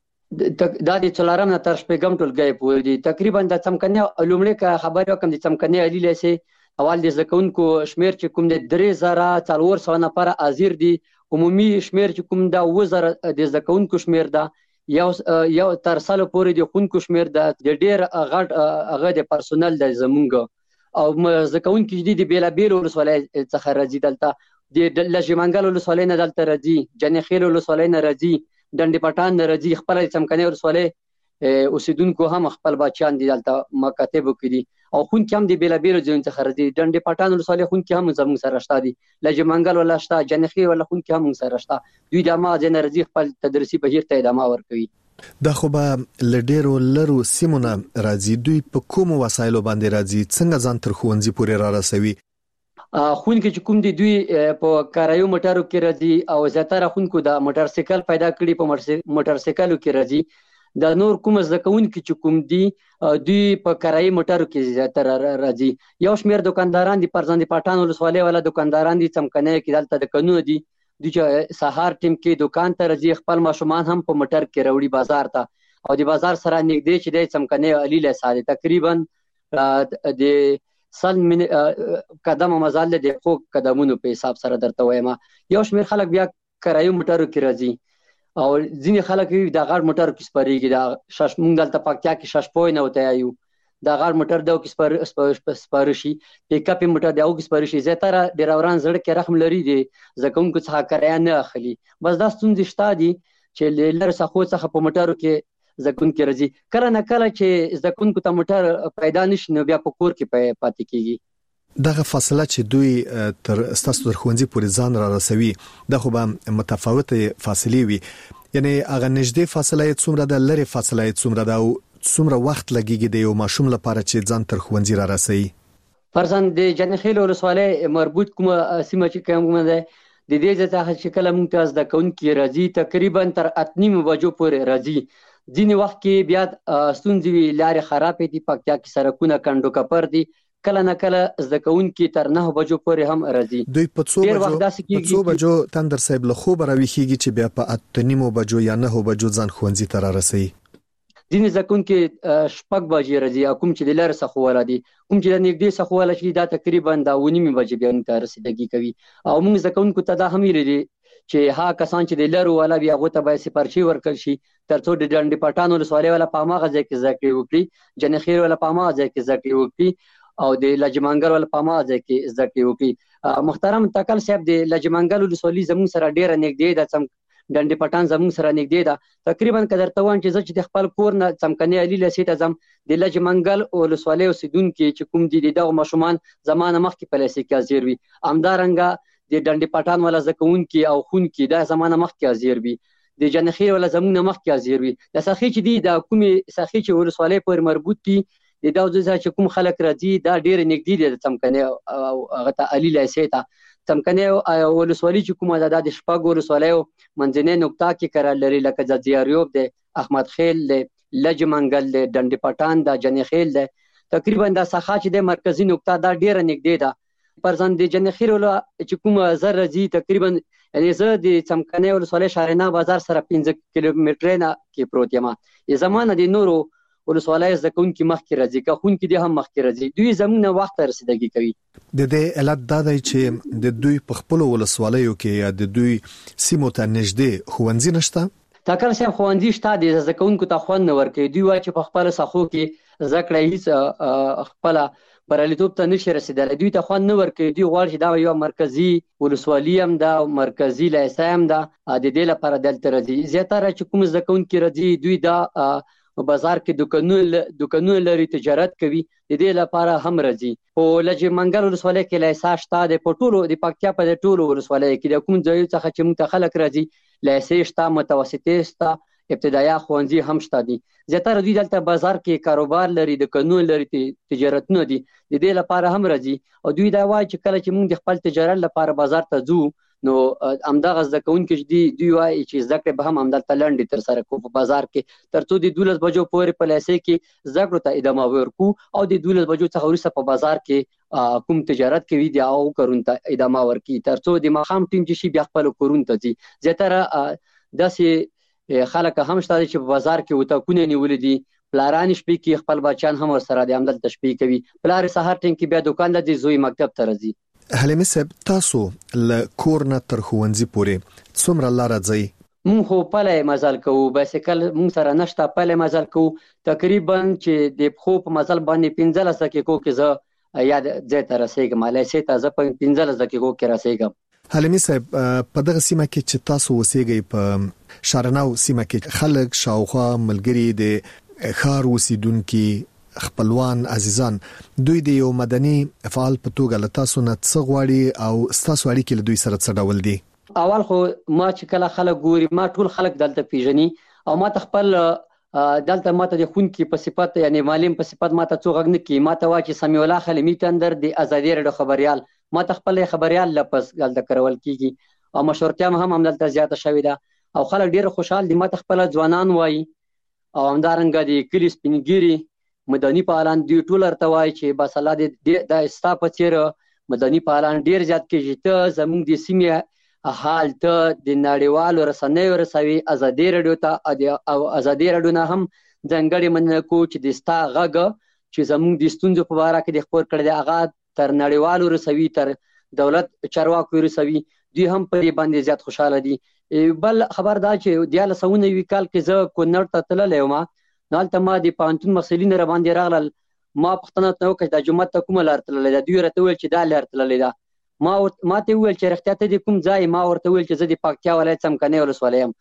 دا د څلورم نه تر شپږم ټولګی پورې دي. تقریبا د څمکنۍ لومړی که خبرې وکړم د څمکنۍ علي لیسې اول د زده کوونکو شمېر چې کوم دی درې زره څلور سوه نفره حاضر دي. عمومي شمېر چې کوم دا اووه زره د زده کوونکو شمېر ده، یو یو تر سلو پورې د ښوونکو شمېر ده، د ډېر غټ هغه د پرسونل دی زمونږ. او زده کوونکي چې دي د بېلابېلو ولسوالیو څخه راځي، دلته د لژمنګل ولسوالۍ نه دلته راځي، جنې خیل ولسوالۍ نه راځي، ډنډې پټان نه راځي، خپله د څمکنۍ ولسوالۍ اوسېدونکو هم خپل بچیان دي دلته مکاتبو کې دي، او ښوونکي هم د بېلابېلو ځایونو څخه راځي. ډنډې پټان ولسوالۍ ښوونکي هم زموږ سره شته دي، لژمنګل والا شته، جنې خیل والا ښوونکي هم موږ سره شته. دوی د هماغه ځای نه راځي، خپل تدریسي بهیر ته ادامه ورکوي. دا خو به له ډېرو لرو سیمو نه راځي، دوی په کومو وسایلو باندې راځي؟ څنګه ځان تر ښوونځي پورې را رسوي؟ ښوونکي چې کوم دي دوی په کارایو موټرو کې راځي، او زیاتره ښوونکو د موټر سایکل پیدا کړي په موټر سایکلو کې راځي. د نور کوم زده کوونکي چې کوم دي دوی په کارایي موټرو کې زیاتره راځي. یو شمېر دکانداران دي، پرځان د پټان ولسوالۍ والا دکانداران دي څمکنۍ کې، دلته د کانونه دي، دوی چې سهار ټیم کې دکان ته راځي، خپل ماشومان هم په موټر کې راوړي بازار ته، او د بازار سره نږدې چې دی څمکنۍ علي لیسه دی، تقریبا د سل من قدمه مزال د ښو قدمونو په حساب سره درته وایم. یو شمېر خلک بیا کرایي موټرو کې راځي، او ځینې خلک د غټ موټرو کې سپارېږي. د شش موږ دلته پکتیا کې شش پوی نه ورته وایو، د غټ موټر دغو کې سپاره شي، پیکاپ موټر دغو کې سپاره شي. زیاتره ډریوران زړه کې رحم لري، د زده کوونکو څخه کرایه نه اخلي. بس دا ستونزې شته دي چې له لرې ساحو څخه په موټرو کې زده کوونکي راځي. کله نه کله چې زده کوونکو ته موټر پیدا نشي، نو بیا په کور کې پاتې کېږي. دغه فاصله چې دوی تر ستاسو تر ښوونځي پورې ځان را رسوي، دا خو به متفاوتې فاصلې وي، یعنی هغه نږدې فاصله یې څومره ده، لرې فاصله یې څومره ده، او څومره وخت لګیږي د یو ماشوم لپاره چې ځان تر ښوونځي را رسوي؟ فرضاً د جنې خیل ولسوالۍ مربوط کومه سیمه چې کومه ده، د دې ځای څخه چې کله موږ ته زده کوونکي راځي تقریبا تر اته نیمو بجو پورې راځي. ځینې وخت کې بیا ستونزې وي، لارې خرابې دي، پکتیا کې سړکونه کنډو کپر دي، کله نه کله زده کوونکي تر نه بجو پورې هم راځي. دوی په څو بجو په څو بجو تندر صاحب له خوبه راویښیږي چې بیا په اته نیمو بجو یا نه بجو ځان ښوونځي ته را رسوي؟ ځینې زده کوونکي شپږ بجې راځي، او کوم چې د لرې څخه والا دي، کوم چې د نږدې څخه والا شي دا تقریبا د اوه نیمې بجې بیا موږ ته رسیدګي کوي. او موږ زده کوونکو ته دا هم ویلي دي چې ها کسان چې د لرو والا بیا هغو ته باید سپارچي ورکړل شي ترڅو د ډنډې پټان ولسوالۍ والا په هماغه ځای کې زده کړې وکړي، جنې خیل والا په هماغه ځای کې زده کړې وکړي، او د لجمنګل والا په هماغه ځای کې زده کړې وکړي. محترم تکل صاحب، د لجمنګل ولسوالۍ زموږ سره ډېره نږدې ده، ډنډ پټان زموږ سره نږدې ده تقریبا کدر توان چې زه چې د خپل کور نه څمکني علي لسی ته زم د لج منګل او ولسوالۍ اوسیدونکو چې کوم دي دغه ماشومان زمانه مخکې په لسی کې ازیر وي همدارنګه د ډنډ پټان ولا زکونکو او خونکو د زمانه مخکې ازیر وي د جنخیر ولا زمونه مخکې ازیر وي د سخی چې دی د کومې سخی چې ولسوالۍ پر مربوط دي د دا ځای چې کوم خلک راځي دا ډیر نږدې دي د څمکني او هغه ته علي لسی ته څمکني ولسوالۍ چې کومه ده د شپږ ولسوالیو منځنۍ نقطه کې قرار لري لکه ځاځیاریوب د احمد خیل د لج منګل د ډنډ پټان د جنخیل د تقریبا د سخا چې د مرکزی نقطه دا ډیر نږدې ده پرځن د جنخیر ولا چې کومه زر راځي تقریبا یعنی زه د څمکني ولسوالۍ شارنا بازار سره پنځه کیلومتره نه کې پروت یم ی زمانه د نورو ولسوالۍ زکونکو مخکې راځي که خونکو دي هم مخکې راځي دوی زمونه وخت رسیدګي کوي د دې علت دا دی چې د دوی په خپل ولسوالیو کې یا د دوی سیمو ته نږدې ښوونځي نشته ټاکل شوی ښوونځي شته د زکونکو ته خوند نه ورکوي دوی وایي چې په خپل ساحو کې زده کړه هیڅ خپل بریالیتوب ته نشي رسیدلی دوی ته خوند نه ورکوي دوی غواړي چې دا یو مرکزي ولسوالي هم ده او مرکزي لیسه هم ده د دې لپاره دلته راځي زیاتره چې کوم زکونکي راځي دوی دا په بازار کې دکانونه دکانونه لري تجارت کوي د دې لپاره هم راځي او لږ منګل ولسوالۍ کې لیسه شته د پټولو د پکتیا په د ټولو ولسوالۍ کې د کوم ځای څخه چې متخلک راځي لیسه شته متوسطه شته ابتدایي ښوونځي هم شته دي زیاتره دوی دلته بازار کې کاروبار لري د قانون لري تجارتونه دي د دې لپاره هم راځي او دوی دا وایي چې کله چې موږ د خپل تجارت لپاره بازار ته ځو نو همدغه زده کوونکي چې دی دوی وایي چې زده کړې به هم همدلته لنډې تر سره کوو په بازار کې تر څو د دولس بجو پورې په لیسې کې زده کړو ته ادامه ورکو او د دولس بجو څخه وروسته په بازار کې کوم تجارت کوي دی او کارونو ته ادامه ورکي تر څو د ماښام ټیم چې شي بیا خپل کورونو ته ځي زیاتره داسې خلک هم شته چې په بازار کې وتاکونه نیولې دي پلاران شپې کې خپل بچیان هم ورسره د همدلته شپې کوي پلار سهار ټیم کې بیا دکان لري زوی مکتب ته راځي حلیمه صاحب تاسو ل کورنه تر ښوونځي پورې څومره لار ځئ مونږ خو پله مزل کوو بایسکل مونږ سره نشته پله مزل کوو تقریبا چې د خو په مزل باندې پنځلس دقیقو کې زه یا ځای ته رسیږم لیسې ته زه په پنځلس دقیقو کې رسیږم حلیمه صاحب په دغه سیمه کې چې تاسو اوسېږئ په شارناو سیمه کې خلک شاوخوا ملګری د ښار اوسیدونکو خپلوان عزیزان دوی د یو مدني فعال په توګه له تاسو نه څه غواړي او ستاسو اړیکې له دوی سره څه ډول دي اول خو ما چې کله خلک ګوري ما ټول خلک دلته پیژني او ما ته خپل دلته ما ته د خونکي په صفت یعنی معلم په صفت ما ته څو غږ نه کی ما ته واچي سمیع الله خلیمی تندر د ازادي رادیو خبريال ما ته خپل خبريال لپس دلته کرول کیږي او مشورتیا هم هم دلته زیاته شوې ده او خلک ډیر خوشحال دي ما ته خپل ځوانان وایي او همدارنګه د کلی سپینګيري مدني فعالان دی ټول ارته وای چې بس الله دې د استا په چیر مدني فعالان ډیر زیات کېږي ته زموږ د سیمې حال ته د نړیوالو رسنیو رسوي ازادي رادیو ته او ازادي رادیو نه هم ځنګړې مننه کو چې د استا غږ چې زموږ د ستونزو په اړه کې د خبر کړی دی هغه تر نړیوالو رسوي تر دولت چارواکو رسوي دوی هم په دې باندې زیات خوشاله دي بل خبر دا چې د لسونه وی کال کې زه کونړ ته تللی وم نالته ما د پانتون مسلین را باندې راغلل ما پښتنه ته وکړه د جمعه ته کومه لار تللې ده دوی راته ویل چې دا لار تللې ده ما ما ته ویل چې رښتیا ته د کوم ځای ما ورته ویل چې زه د پکتیا ولایت څمکني ولسوالۍ یم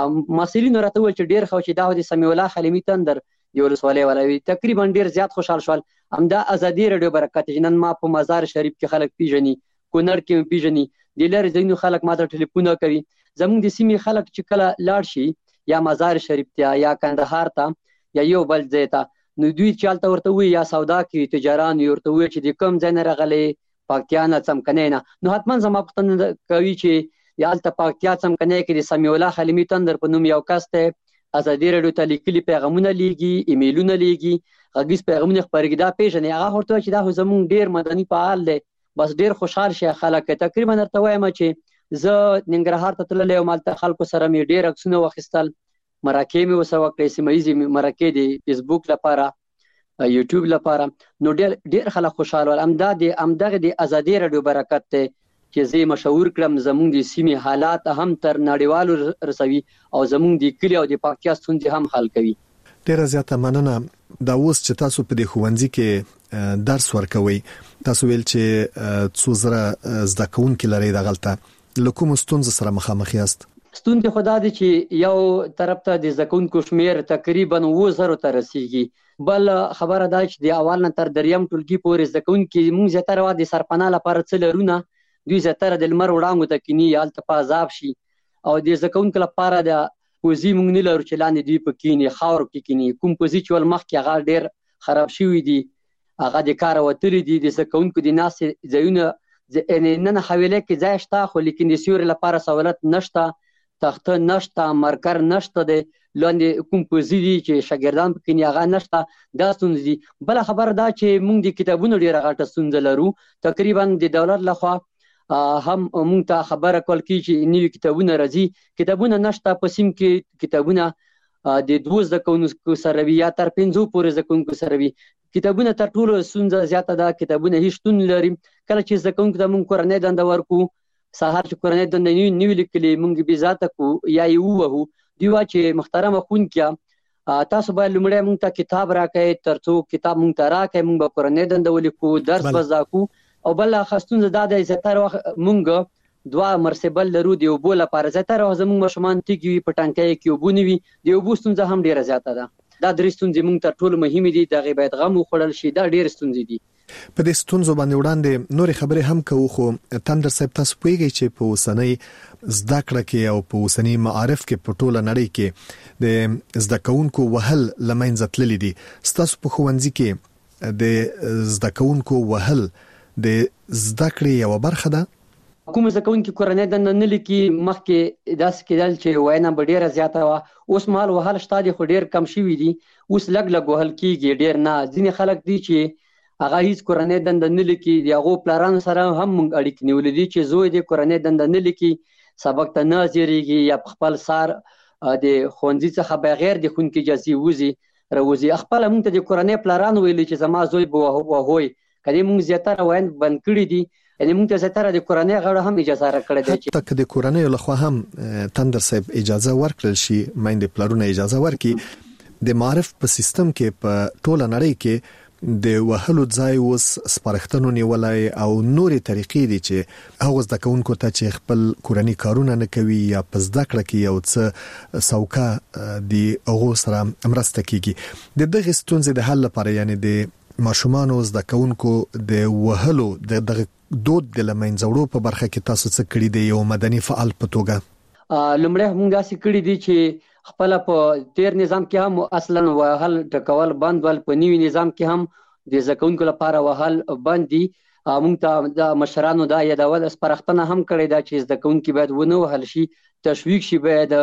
مسلین راته ویل چې ډیر خو چې دا د سمیع الله خلیمی تندر د ولسوالۍ ولوي تقریبا ډیر زیات خوشحال شول همدا ازادي رادیو برکت جنن ما په مزار شریف کې خلک پیژني کونړ کې پیژني د لارې ځینو خلک ما ته ټلیفون کوي زموږ د سیمې خلک چې کله لاړ شي یا مزار شریف ته یا کندهار ته یا یو بل ځای ته نو دوی چالت ورته وی یا سودا کوي تجاران ورته وی چې د کوم ځای نه راغلي پکتیا نه څمکني نه نو حتما زما پښتنه کوي چې یالته پکتیا څمکني کې د سمیع الله خلیمی تندر په نوم یو کس ته ازادي رادیو ته لیکلي پیغامونه لیږي ایمیلونه لیږي غږیز پیغامونه خبرګي دا پیژنې هغه ورته چې دا زموږ ډیر مدني فعال دی بس ډیر خوشحال شي خلک تقریبا ورته وایم چې زه ننګرهار ته تللی یم هلته خلکو سره مې ډیر عکسونه واخیستل مرکې مې وسه وکړې سیمه ییزې مرکې د فیسبوک لپاره یوټیوب لپاره نو ډیر ډیر خلک خوشاله ول همدا د همدغه د ازادي رادیو برکت ته چې زه مشهور کړم زموږ د سیمې حالات هم تر نړیوالو رسوي او زموږ د کلی او د پکتیا ستونزې هم حل کوي ډیر زیاته مننه دا اوس چې تاسو په دې ښوونځي کې درس ورکوي تاسو ویل چې څو زره زده کوونکي لري د غلطه لکه ستونزې سره مخامخ یاست ستونزې خو دا دي چې یو طرف ته د زده کوونکو شمېر تقریبا اووه زرو ته رسیږي، بل خبره دا چې د اول نه تر دریم ټولګي پورې زده کوونکي موږ زیاتره وخت د سرپناه لپاره څه لرو نه، دوی زیاتره د لمر وړانګو ته کیني هلته په عذاب شي، او د زده کوونکو لپاره د پوزي موږ نه لرو چې لاندې دوی په کینی خاورو کې کینی، کوم پوزي چې ول مخکې هغه ډېر خراب شوي دي، هغه د کاره وتلي دي، د زده کوونکو د ناستې ځایونه نن حویلی کې ځای شته خو لیکن د سیوري لپاره سہولت نشته، تخته نشته، مرکر نشته، د لاندې کوم پوزي دي چې شاګردان په کینی هغه نشته، دا ستونزې دي. بله خبره دا چې موږ د کتابونو ډېره غټه ستونزه لرو، تقریبا د دولت لخوا هم مونږ ته خبره کول کېږي چې نوي کتابونه راځي، کتابونه نشته په سیم کې، کتابونه د دوه زده کوونکو سره وي یا تر پنځو پورې زده کوونکو سره وي، کتابونه تر ټولو ستونزه زیاته ده، کتابونه هیڅ شتون لري. کله چې زده کوونکو ته مونږ کورنۍ دنده ورکو، سهار چې کورنۍ دنده نه وي لیکلې مونږ بې ذاته کړو یا یې ووهو، دوی وایي چې محترمه ښوونکیه تاسو باید لومړی مونږ ته کتاب راکړئ، تر څو کتاب مونږ ته راکړئ مونږ به کورنۍ دنده ولیکو، درس به زده کړو. او بل ستونزه دا ده زیاتره وخت مونږ دوه مرسبل لرو د اوبو لپاره، زیاتره وخت زموږ ماشومان تږي وي، په ټانکۍ کې اوبه نه وي، د اوبو ستونزه هم ډېره زیاته ده. دا درې ستونزې مونږ تر ټولو مهمې دي، د هغې باید غم وخوړل شي، دا ډېرې ستونزې دي. په دې ستونزو باندې وړاندې نورې خبرې هم کوو، خو تندر صاحب تاسو پوهیږئ چې په اوسنۍ زده کړه کې او په اوسنۍ معارف کې په ټوله نړۍ کې د زده کوونکو وهل له منځه تللي دي. ستاسو په ښوونځي کې د زده کوونکو وهل د زده کړې یوه برخه ده؟ کوم زده کوونکي کورنۍ دنده نه لیکي، مخکې داسې کېدل چې وینا به ډېره زیاته وه، اوس مهال وهل شته دي خو ډېر کم شوي دي، اوس لږ لږ وهل کېږي، ډېر نه. ځینې خلک دي چې هغه هیڅ کورنۍ دنده نه لیکي، د هغو پلارانو سره هم موږ اړیکې نیولې دي چې زوی دې کورنۍ دنده نه لیکي، سبق ته نه حاضرېږي یا په خپل سار د ښوونځي څخه بغیر د ښوونکي اجازې وځي راوځي. خپله موږ ته د کورنۍ پلارانو ویلي چې زما زوی به وهوی، که دې موږ زیاتره ویند بند کړي دي، یعنې موږ ته زیاتره د کورنۍ غړو هم اجازه راکړې ده حتی که د کورنیو لخوا هم تندر صاحب اجازه ورکړل شي، میندې پلرونه اجازه ورکړي، د معارف په سیستم کې په ټوله نړۍ کې د وهلو ځای اوس سپارښتنو نیولای او نورې طریقې دي چې هغه زده کوونکو ته چې خپل کورني کارونه نه کوي یا په زده کړه کې یو څه سوکه دی هغه سره مرسته کیږي. د دغه ستونزې د حل لپاره یعنی د ماشومان او زده کوونکو د وهلو د دغه دود د لمنځوړو په برخه کې تاسو څه کړی دی یو مدني فعال په توګه؟ لومړی موږ داسې کړي دي چې خپل په تیر نظام کې هم اصلا وهل ټکول بند ول، په نوي نظام کې هم د زده کوونکو لپاره وهل بند دي. موږ ته د مشرانو دا یادول سپارښتنه هم کړې ده چې زده کوونکي باید ونه وهل شي، تشویق شي. باید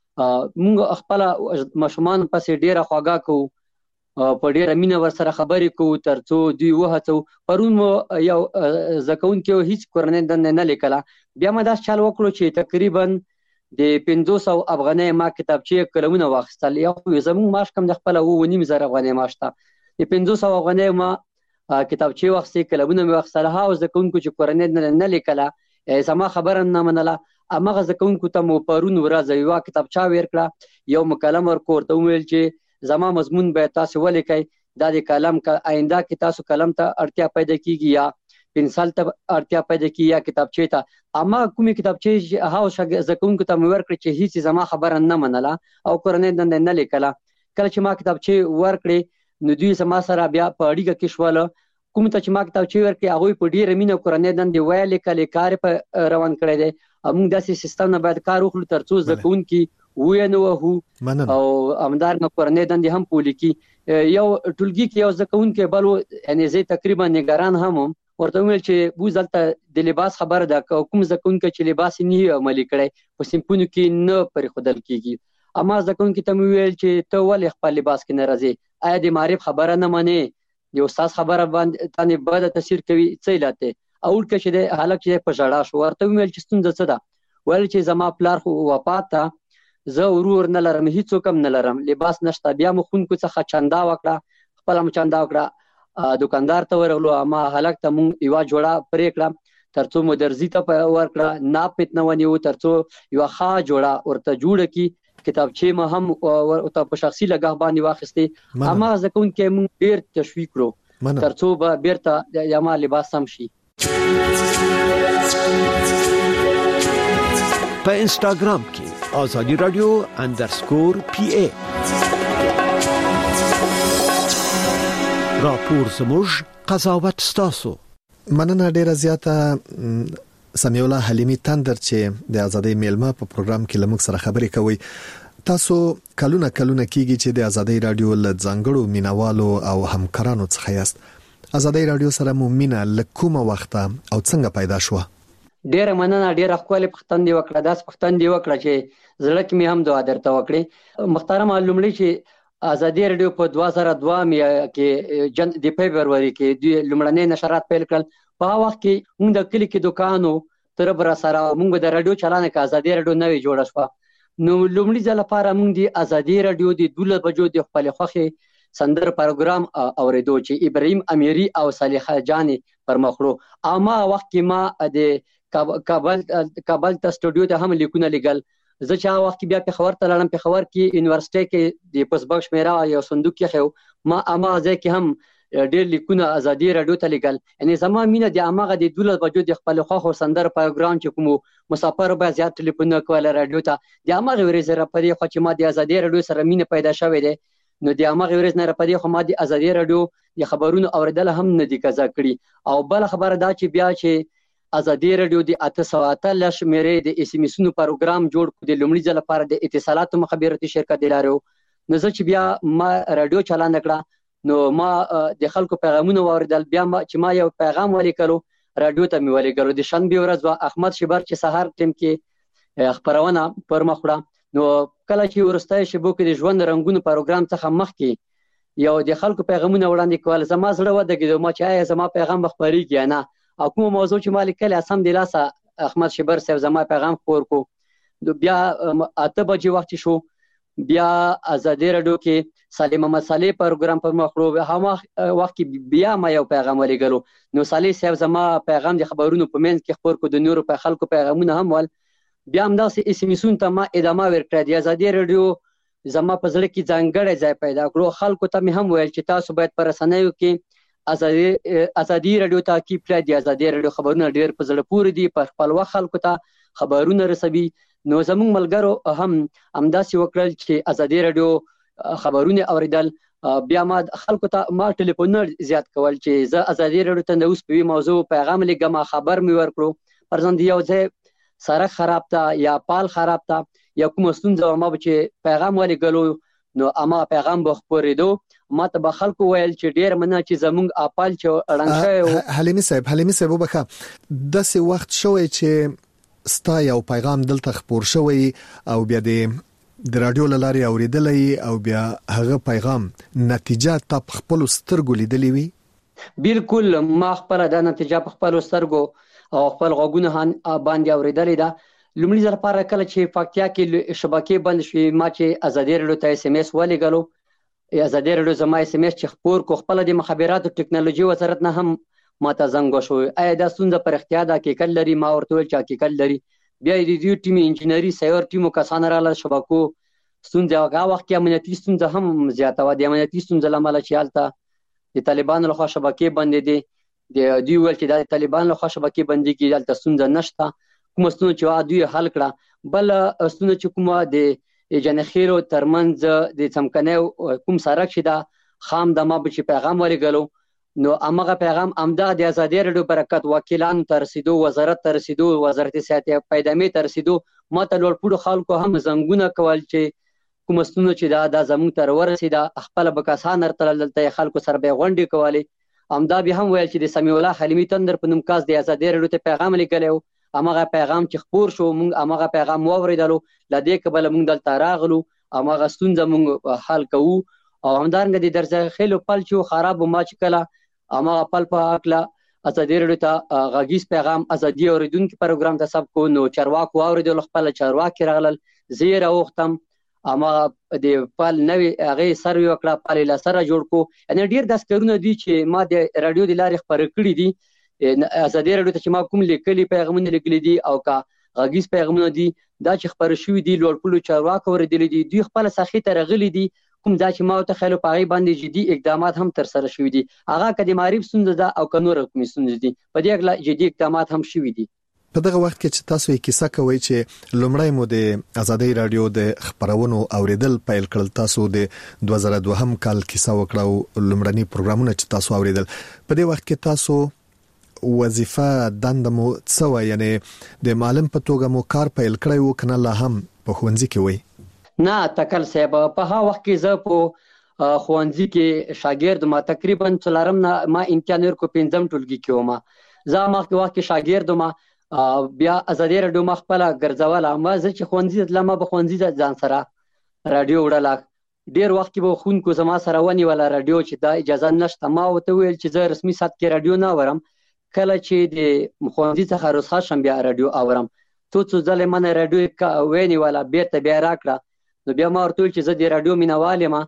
موږ خپل ماشومان پسې ډېره خواږه کوو، په ډېره مینه ورسره خبرې کوو تر څو دوی وهڅوو. پرون مو یو زده کوونکي هیڅ کورنۍ دنده نه لیکله، بیا ما داسې چل وکړو چې تقریبا د پنځوس سوه افغانۍ ما کتابچې قلمونه واخیستل، یو خو زموږ معاش کم د خپله اووه نیم زره افغانۍ معاش ته، د پنځوس سوه افغانۍ ما کتابچې واخیستې، قلمونه مې واخیستل. هغه زده کوونکو چې کورنۍ نه لیکله زما خبره نه منله، هماغه زده کوونکو ته مو پرون ورځ یوه کتابچه ورکړه، یو مکالم ورکړو، ورته وویل چې زما مضمون باید تاسو ولیکئ، دا د کلم آینده کې تاسو کلم ته اړتیا پیدا کیږي یا پنسل ته اړتیا پیدا کیږي یا کتابچې ته. اما کومې کتابچې هغه زده کوونکو ته مې ورکړې چې هیڅ زما خبره نه منله او کورنۍ دنده نه لیکله. کله چې ما کتابچې ورکړې نو دوی زما سره بیا په اړیکه کې شول، کوم ته چې ما کتابچې ورکړې هغوی په ډېره مینه کورنۍ دندې ویلې کلې کار په روان کړی دی. موږ داسې سیستم نه باید کار وکړو تر څو زده کوونکي ویې نه وهو او همدارنګه کورنۍ دندې هم پولی کړي. یو ټولګي کې یو زده کوونکی بل و، یعنې زه تقریبا نګران هم وم، ورته ویل چې بوز دلته د لباس خبره ده، کوم زده کوونکی چې لباس یې نه عملي کړی په صنفونو کې نه پرېښودل کېږي. اما زده کوونکي ته مې ویل چې ته ولې خپل لباس کې نه راځې، آیا د معرف خبره نه منې، د استاد خبره باندې تانې بده تاثیر کوي، څه علت دی؟ او وړکه چې دی هلک چې دی په ژړا شو، ورته ویل چې ستونزه څه ده؟ ویل چې زما پلار خو وفات ته، زه ورور نه لرم، هیڅوک هم نه لرم، لباس نشته. بیا مو ښوونکو څخه چندا وکړه، خپله مو چندا وکړه، دکاندار ته ورغلو، اما هلک ته مونږ یوه جوړه پرې کړه، تر څو مو درزي ته ورکړه، ناپ مې نه ونیو، تر څو یوه ښه جوړه ورته جوړه کړي. کتابچې ما هم ورته په شخصي لګښت باندې واخیستې. اما زده کوونکي مونږ ډېر تشویق کړو تر څو به بېرته یما لباس سم شي. په انسټاګرام کې آزادی رادیو اندرسکور پی ای. راپور زموږ قضاوت ستاسو. مننه ډیره زیاته سمیع الله حلیمی تندر چې د ازادۍ میلمه په پروګرام کې لمک سره خبرې کوي. تاسو کلونه کلونه کیږي چې د ازادۍ رادیو له ځانګړو مینوالو او همکارانو څخه یاست. ازادۍ رادیو سره مو مینه له کومه وخته او څنګه پیدا شوه؟ ډیره مننه، ډیره ښکلې پوښتنه دی وکړه. داس پوښتنه دی وکړه چې زړه کې مې هم دعا درته وکړې. محترم لومړی چې ازادۍ رادیو په دوه زره دوه کې جن د فبرवरी کې د لومړنۍ نشرات پیل کړل. په هغه وخت کې موږ د کلی کې دکانو تر بر سره موږ د رادیو چلانه کې ازادۍ رادیو نوې جوړه شوه. نو لومړی ځل لپاره موږ د ازادۍ رادیو د دولس بجو د خپل خوخي سندر پروګرام اوریدو چې ابراهیم امیری او صالحه جانی پر مخړو. اما وخت کې ما د کابل کابل ته سټوډیو ته هم لیکونه لګل. زه چې هغه وخت بیا په خبر ته لاړم. په خبر کې یونیورسيټي کې د پسبخ شمیره یو صندوق کې خو ما اما ځکه کې هم ډېر لیکونه ازادۍ رادیو ته لګل. یعنی زما مینه د اماغه د دولس بجو د خپل خو سندر پروګرام چې کوم مسافر به زیات ټلیفون کوله رادیو ته د اماغه ورځ را پدې خو چې ما د ازادۍ رادیو سره مینه پیدا شوې ده. نو د اماغه ورځ نه را پدې خو ما د ازادۍ رادیو د خبرونو اوریدل هم نه دي کزا کړی. او بل خبره دا چې بیا چې ازادۍ رادیو د اته سوه اتلس شمیرې د اس ام اسونو پروګرام جوړ کړ د لومړي ځل لپاره د اتصالاتو مخابراتي شرکت دلارو. نو زه چې بیا ما رادیو چالان کړه نو ما د خلکو پیغامونه واوریدل. بیا ما چې ما یو پیغام ولیکلو رادیو ته مې ولیکلو د شنبه ورځ وا احمد شبر چې سهار ټیم کې خبرونه پر مخ وړه. نو کله چې ورستای شبو کې د ژوند رنگونو پروګرام څخه مخ کې یو د خلکو پیغامونه وړاندې کول زما زړه ودګیدو. ما چې آیا زما پیغام بخبريږي نه او کوم موضوع چې مالک کله سم د لاسه احمد شبر صاحب زما پیغام خور کو. بیا اته بجې وخت شو بیا ازادۍ رادیو کې صالح محمد صالح پروګرام پر مخړو. هغه وخت کې بیا ما یو پیغام ولېګلو. نو صالح صاحب زما پیغام د خبرونو په منځ کې خبر کو د نورو په خلکو پیغامونه هم ول. بیا هم داسې اس ام اسون ته ما ادامه ورکړه. د ازادۍ رادیو زما په زړه کې ځانګړی ځای پیدا کړو. خلکو ته مې هم ویل چې تاسو باید پر رسنیو کې ازادي ازادي رادیو تعقیب کړئ. د ازادۍ رادیو خبرونه ډېر په زړه پورې دي، په خپل وخت خلکو ته خبرونه رسوي. نو زموږ ملګرو هم همداسې وکړل چې ازادۍ رادیو خبرونه اوریدل. بیا ما خلکو ته ما ټلیفونونه زیات کول چې زه ازادۍ رادیو ته د اوس په موضوع پیغام لګم، خبر مې ورکړو. پرځند یو ځای سړک خراب تا یا پال خراب تا یا کوم ستونزه ما به چې پیغام ولګلو نو اما پیغام به خبرېدو. ما ته به خلکو ویل چې ډېر مننه چې زموږ اپال چې اړنګ حلیمی صاحب حلیمی صاحب وبخه داسې وخت شوی چې ستا یو پیغام دلته خبر شوی او بیا د د رادیو لارې اوریدلې او بیا هغه پیغام نتیجه تا په خپل سترګو لیدلې وي؟ بالکل ما خپل د نتیجه په خپل سترګو او خپل غوګونه باندې اوریدلې ده. لومړي ځل لپاره کله چې فاکتیا کې شبکې بند شوې ما چې ازادۍ رادیو ته اس ام اس ولېګلو. ازادۍ رادیو زما اس ام اس چې خبر کو خپل د مخابراتو ټکنالوژي وزارت نه هم ما ته زنګ وشو. آیا دا ستونزه پر اختیار ده حقیقت لري؟ ما ورته ویل چې حقیقت لري. بیا د دې ټیم انجینری سیور ټیمو کسان رااله شبکو ستونزه هغه وخت کې امنیتي ستونزه هم زیاته و. د امنیتي ستونزه لامل چې حالت د طالبانو لخوا شبکې بندې دي. د دوی ویل چې د طالبانو لخوا شبکې بندې کې دلته ستونزه نشته. کوم ستونزه چې دوی حل کړه. بل ستونزه چې کومه د جنخیرو ترمنځ د څمکنیو کوم سړک شي دا خام د ما به چې پیغام ورګلو نو امغه پیغام امدا د ازادۍ رادیو برکت وکیلان تر رسیدو، وزارت تر رسیدو، وزارت صحت پیدامې تر رسیدو. ما ته لوړ پوړو خلکو هم زنګونه کول چې کوم ستونزه چې دا د زموږ تر ورسیده خپل بکاسان ترتل دلته خلکو سره به غونډې کولې. امدا به هم ویل چې د سمیع الله حلیمی تندر په نوم کاس د ازادۍ رادیو ته پیغام لیکلو. امغه پیغام چې خبر شو موږ امغه پیغام واوریدلو. لدې قبل موږ دلته راغلو امغه ستونزه موږ حل کوو. او همدارنګه د درځه خېلو پل چې خراب ما چې کله اما خپل په اکلا ازادۍ رادیو ته غږیز پیغام ازادي اوریدونکو پروګرام ته سب کو نو چارواکو اوریدل خپل چارواکي راغلل زیره وختم اما د پال نوې هغه سر یو کړه پال له سره جوړ کو. ان ډیر داس کارونه دي چې ما د رادیو د لارې خبر کړی دي. ازادۍ رادیو ته چې ما کوم لیکلي پیغامونه لیکلي دي او کا غږیز پیغامونه دي دا چې خبر شوې دي لوړ پلو چارواکو اوریدل دي. دوی خپل سخی ته راغلي دي. کوم دا چې ما ته خلک په غي باندې جدي اقدامات هم تر سره شوې دي. هغه کدي معرف ستونزه ده او کنور کوم ستونزه دي. په دې اړه جدي اقدامات هم شوې دي. په دغه وخت کې چې تاسو یې کیسه کوي چې لومړی مو د ازادي رادیو د خبرونو اوریدل پیل کړل، تاسو د دوه زره دوه هم کال کیسه وکړه او لومړني پروګرامونه چې تاسو اوریدل په دې وخت کې تاسو وظیفه دندمو څو یعنی د معلم په توګه مو کار پیل کړی و کنه لا هم په ښوونځي کې وای؟ نه تکل صاحب، په هغه وخت کې زه په ښوونځي کې شاګرد ما تقریبا څلورم نه ما امتحان ورکو پنځم ټولګي کې وم. زه مخکې وخت کې شاګرد ما بیا ازادي رادیو ما خپل ګرځوله، ما زه چې ښوونځي تلم به ښوونځي ځان سره رادیو وړله. ډیر وخت کې به ښوونکو زما سره ونیوله رادیو چې دا اجازه نشته. ما ورته وویل چې زه رسمي ساعت کې رادیو نه اورم، کله چې د ښوونځي څخه رخصت شم بیا رادیو اورم. څو څو ځلې من رادیو ونیوله بیرته بیا راکړه. نو بیا ما ورته وویل چې زه د رادیو مینوال یم،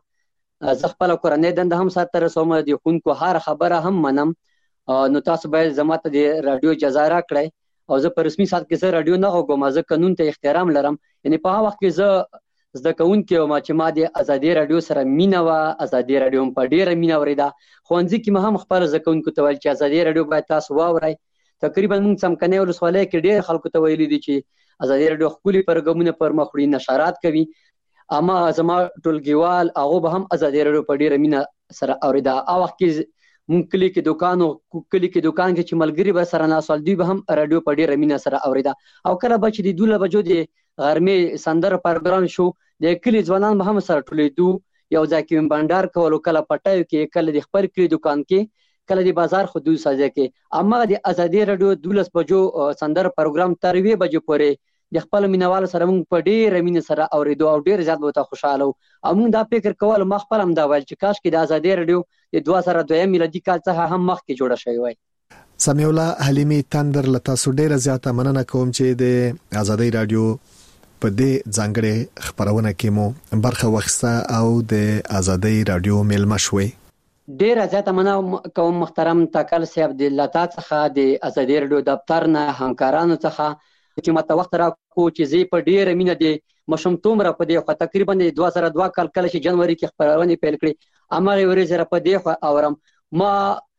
زه خپله کورنۍ دنده هم سرته رسوم، د ښوونکو هر خبره هم منم، نو تاسو باید زما ته د رادیو اجازه راکړئ او زه په رسمي ساعت کې زه رادیو نه غږوم، زه قانون ته احترام لرم. یعنې په هغه وخت کې زه زده کوونکی وم چې ما د ازادي رادیو سره مینه وه، ازادي رادیو هم په ډېره مینه اورېده. ښوونځي کې مې هم خپل زده کوونکو ته ویل چې ازادي رادیو باید تاسو واورئ. تقریبا موږ څمکنۍ ولسوالۍ کې ډېر خلکو ته ویلي دي چې ازادي رادیو ښکلي پروګرامونه پر مخ وړي، نشرات کوي. اما زما ټولګیوال هغه به هم ازادي رادیو په ډېره مینه سره اورېده. هغه وخت کې مونږ کلي کې دوکان و کلي کې دوکان کې چې ملګري به سره ناست دوی به هم رادیو په ډېره مینه سره اورېده. او کله به چې د دولس بجو د غرمې سندره پروګرام شو، د کلي ځوانان به هم سره ټولېدو، یو ځای کې بانډار کولو، کله پټیو کې، کله د خپل کلي دوکان کې، کله د بازار خودو سازه کې. اما د ازادي رادیو دولس بجو سندره پروګرام تر یوې بجې پورې د خپل مینوالو سره موږ په ډېره مینه سره اورېدو او ډېر زیات به ورته خوشحاله وو. او موږ دا فکر کول، ما خپل هم دا ویل چې کاش کې د ازادي رادیو د دوه زره دویم میلادي کال څخه هم مخکې جوړه شوې وای. سمیع الله حلیمي تندر له تاسو ډېره زیاته مننه کوم چې د ازادي رادیو په دې ځانګړې خبرونه کې مو برخه واخیسته او د ازادي رادیو میلمه شوي. ډېره زیاته مننه کوم محترم تاکل صاحب د لتا څخه، د ازادي رادیو دفتر نه، همکارانو څخه چې ماته وخت راکو چې زه په ډېره مینه د ماشومتوب را په دې خوا تقریبا د دوه زره دوه کال کله چې جنوري کې خپرونې پیل کړې، هماغې ورځې را په دې خوا اورم. ما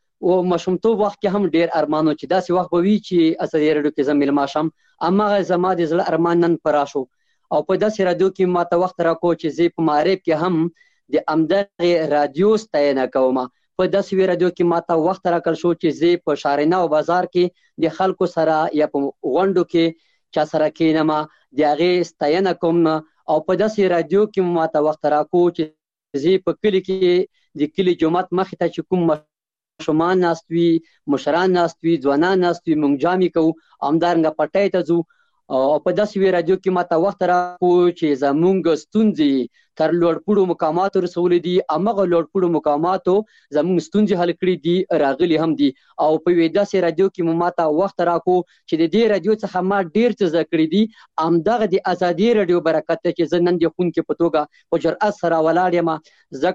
و ماشومتوب وخت کې هم ډېر ارمان و چې داسې وخت به وي چې ازادي رادیو کې زه میلمه شم. هماغه زما د زړه ارمان نن پوره شو. او په داسې رادیو کې ماته وخت راکو چې زه په معرب کې هم د همدغې رادیو ستاینه کوم. په داسې رادیو کې ماته وخت راکړل شو چې زه په شارینه او بازار کې د خلکو سره یا په غونډو کې چا سره کینم، د هغې ستاینه کوم. او په داسې رادیو کې ماته وخت راکو چې زه په کلي کې د کلي جومات مخې ته چې کوم ماشومان ناست وي، مشران ناست وي، ځوانان ناست وي، موږ جامې کوو، همدارنګه پټۍ ته ځو. او په داسې رادیو کې ماته وخت راکو چې زموږ ستونزې تر لوړپوړو مقاماتو رسولې دي، همغه لوړپوړو مقاماتو زموږ ستونزې حل کړي دي، راغلي هم دي. او په یوې داسې رادیو کې ماته وخت راکو چې د دې رادیو څخه ما ډېر څه زده کړي دي. همدغه د ازادي رادیو برکت دی چې زه نن د ښوونکي په توګه په جرأت سره ولاړ یم، زده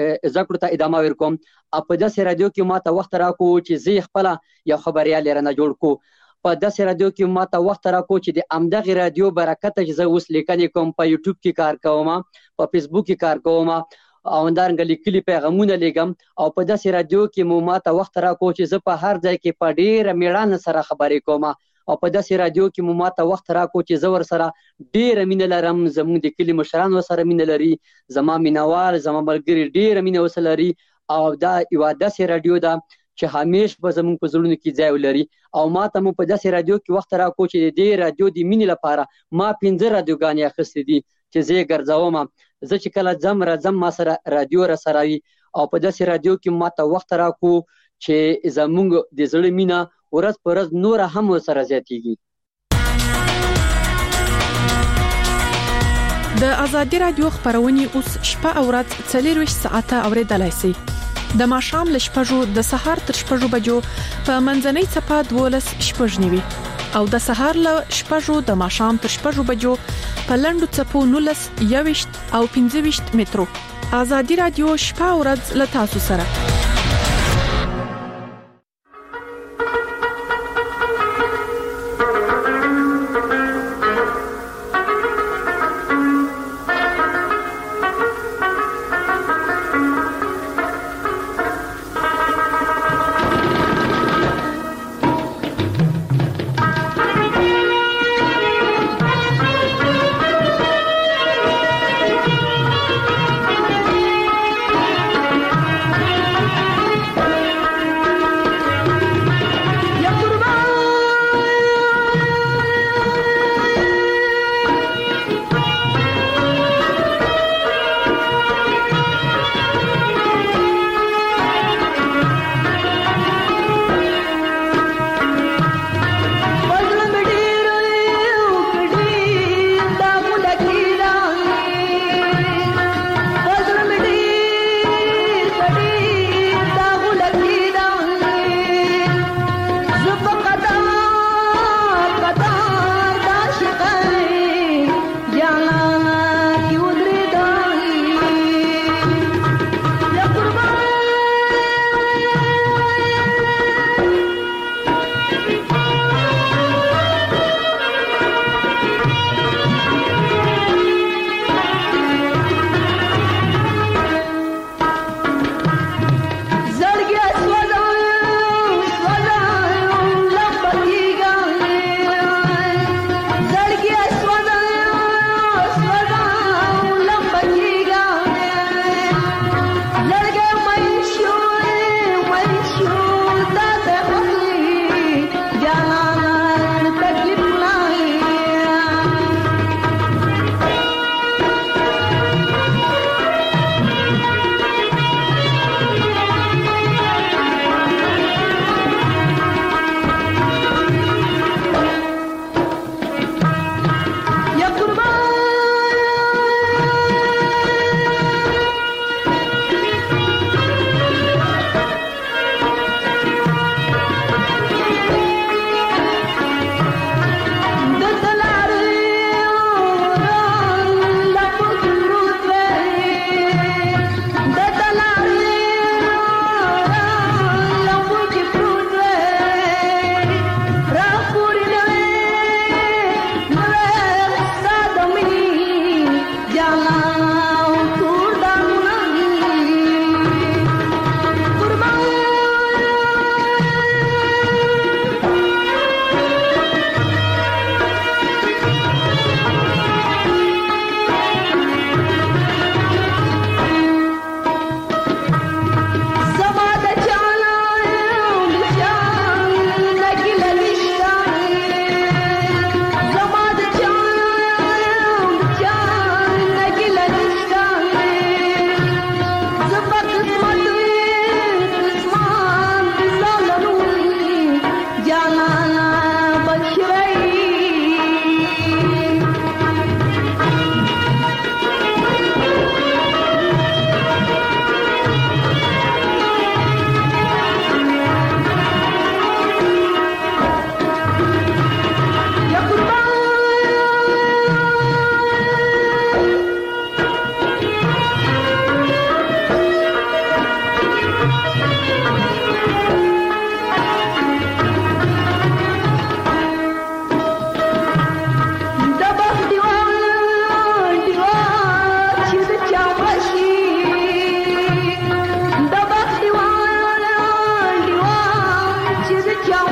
کړو ته ادامه ورکوم. او په داسې رادیو کې ماته وخت راکو چې زه خپله یو خبریال رانه جوړ کو. په داسې رادیو کې ماته وخت راکو چې د همدغې رادیو برکته چې زه اوس لیکنې کوم، په یوټیوب کې کار کوم، په فیسبوک کې کار کوم، او همدارنګه لیکلي پیغامونه لیږم. او په داسې رادیو کې مو ماته وخت راکو چې زه په هر ځای کې په ډېره مېړانه سره خبرې کوم. او په داسې رادیو کې مو ماته وخت راکو چې زه ورسره ډېره مینه لرم، زموږ د کلي مشران ورسره مینه لري، زما مینوال، زما ملګري ډېره مینه ورسره لري. او دا یوه داسې رادیو ده چې همیش به زموږ په زړونو کې ځای ولري. او ما ته مو په داسې رادیو کې وخت راکو چې د دې رادیو د مینې لپاره ما پنځه رادیوګانې اخیستې دي چې زه یې ګرځوم. زه چې کله ځم راځم ما سره رادیو را سره وي. او په داسې رادیو کې ما ته وخت راکو چې زموږ د زړه مینه ورځ په ورځ نوره هم ورسره زیاتېږي. د ازادي رادیو خبرونه اوس شپه او ورځ څلور ویشت ساعته اوریدلای شئ. د ماښام ل شپږو د سهار تر شپږو بجو په منځنۍ چپه دولس شپږ نیوي او د سهار ل شپږو د ماښام تر شپږو بجو په لندو چپو نولس یويشت او پنځه ویشت مترو. ازادي رادیو شپه او ورځ ل تاسو سره.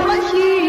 خوشی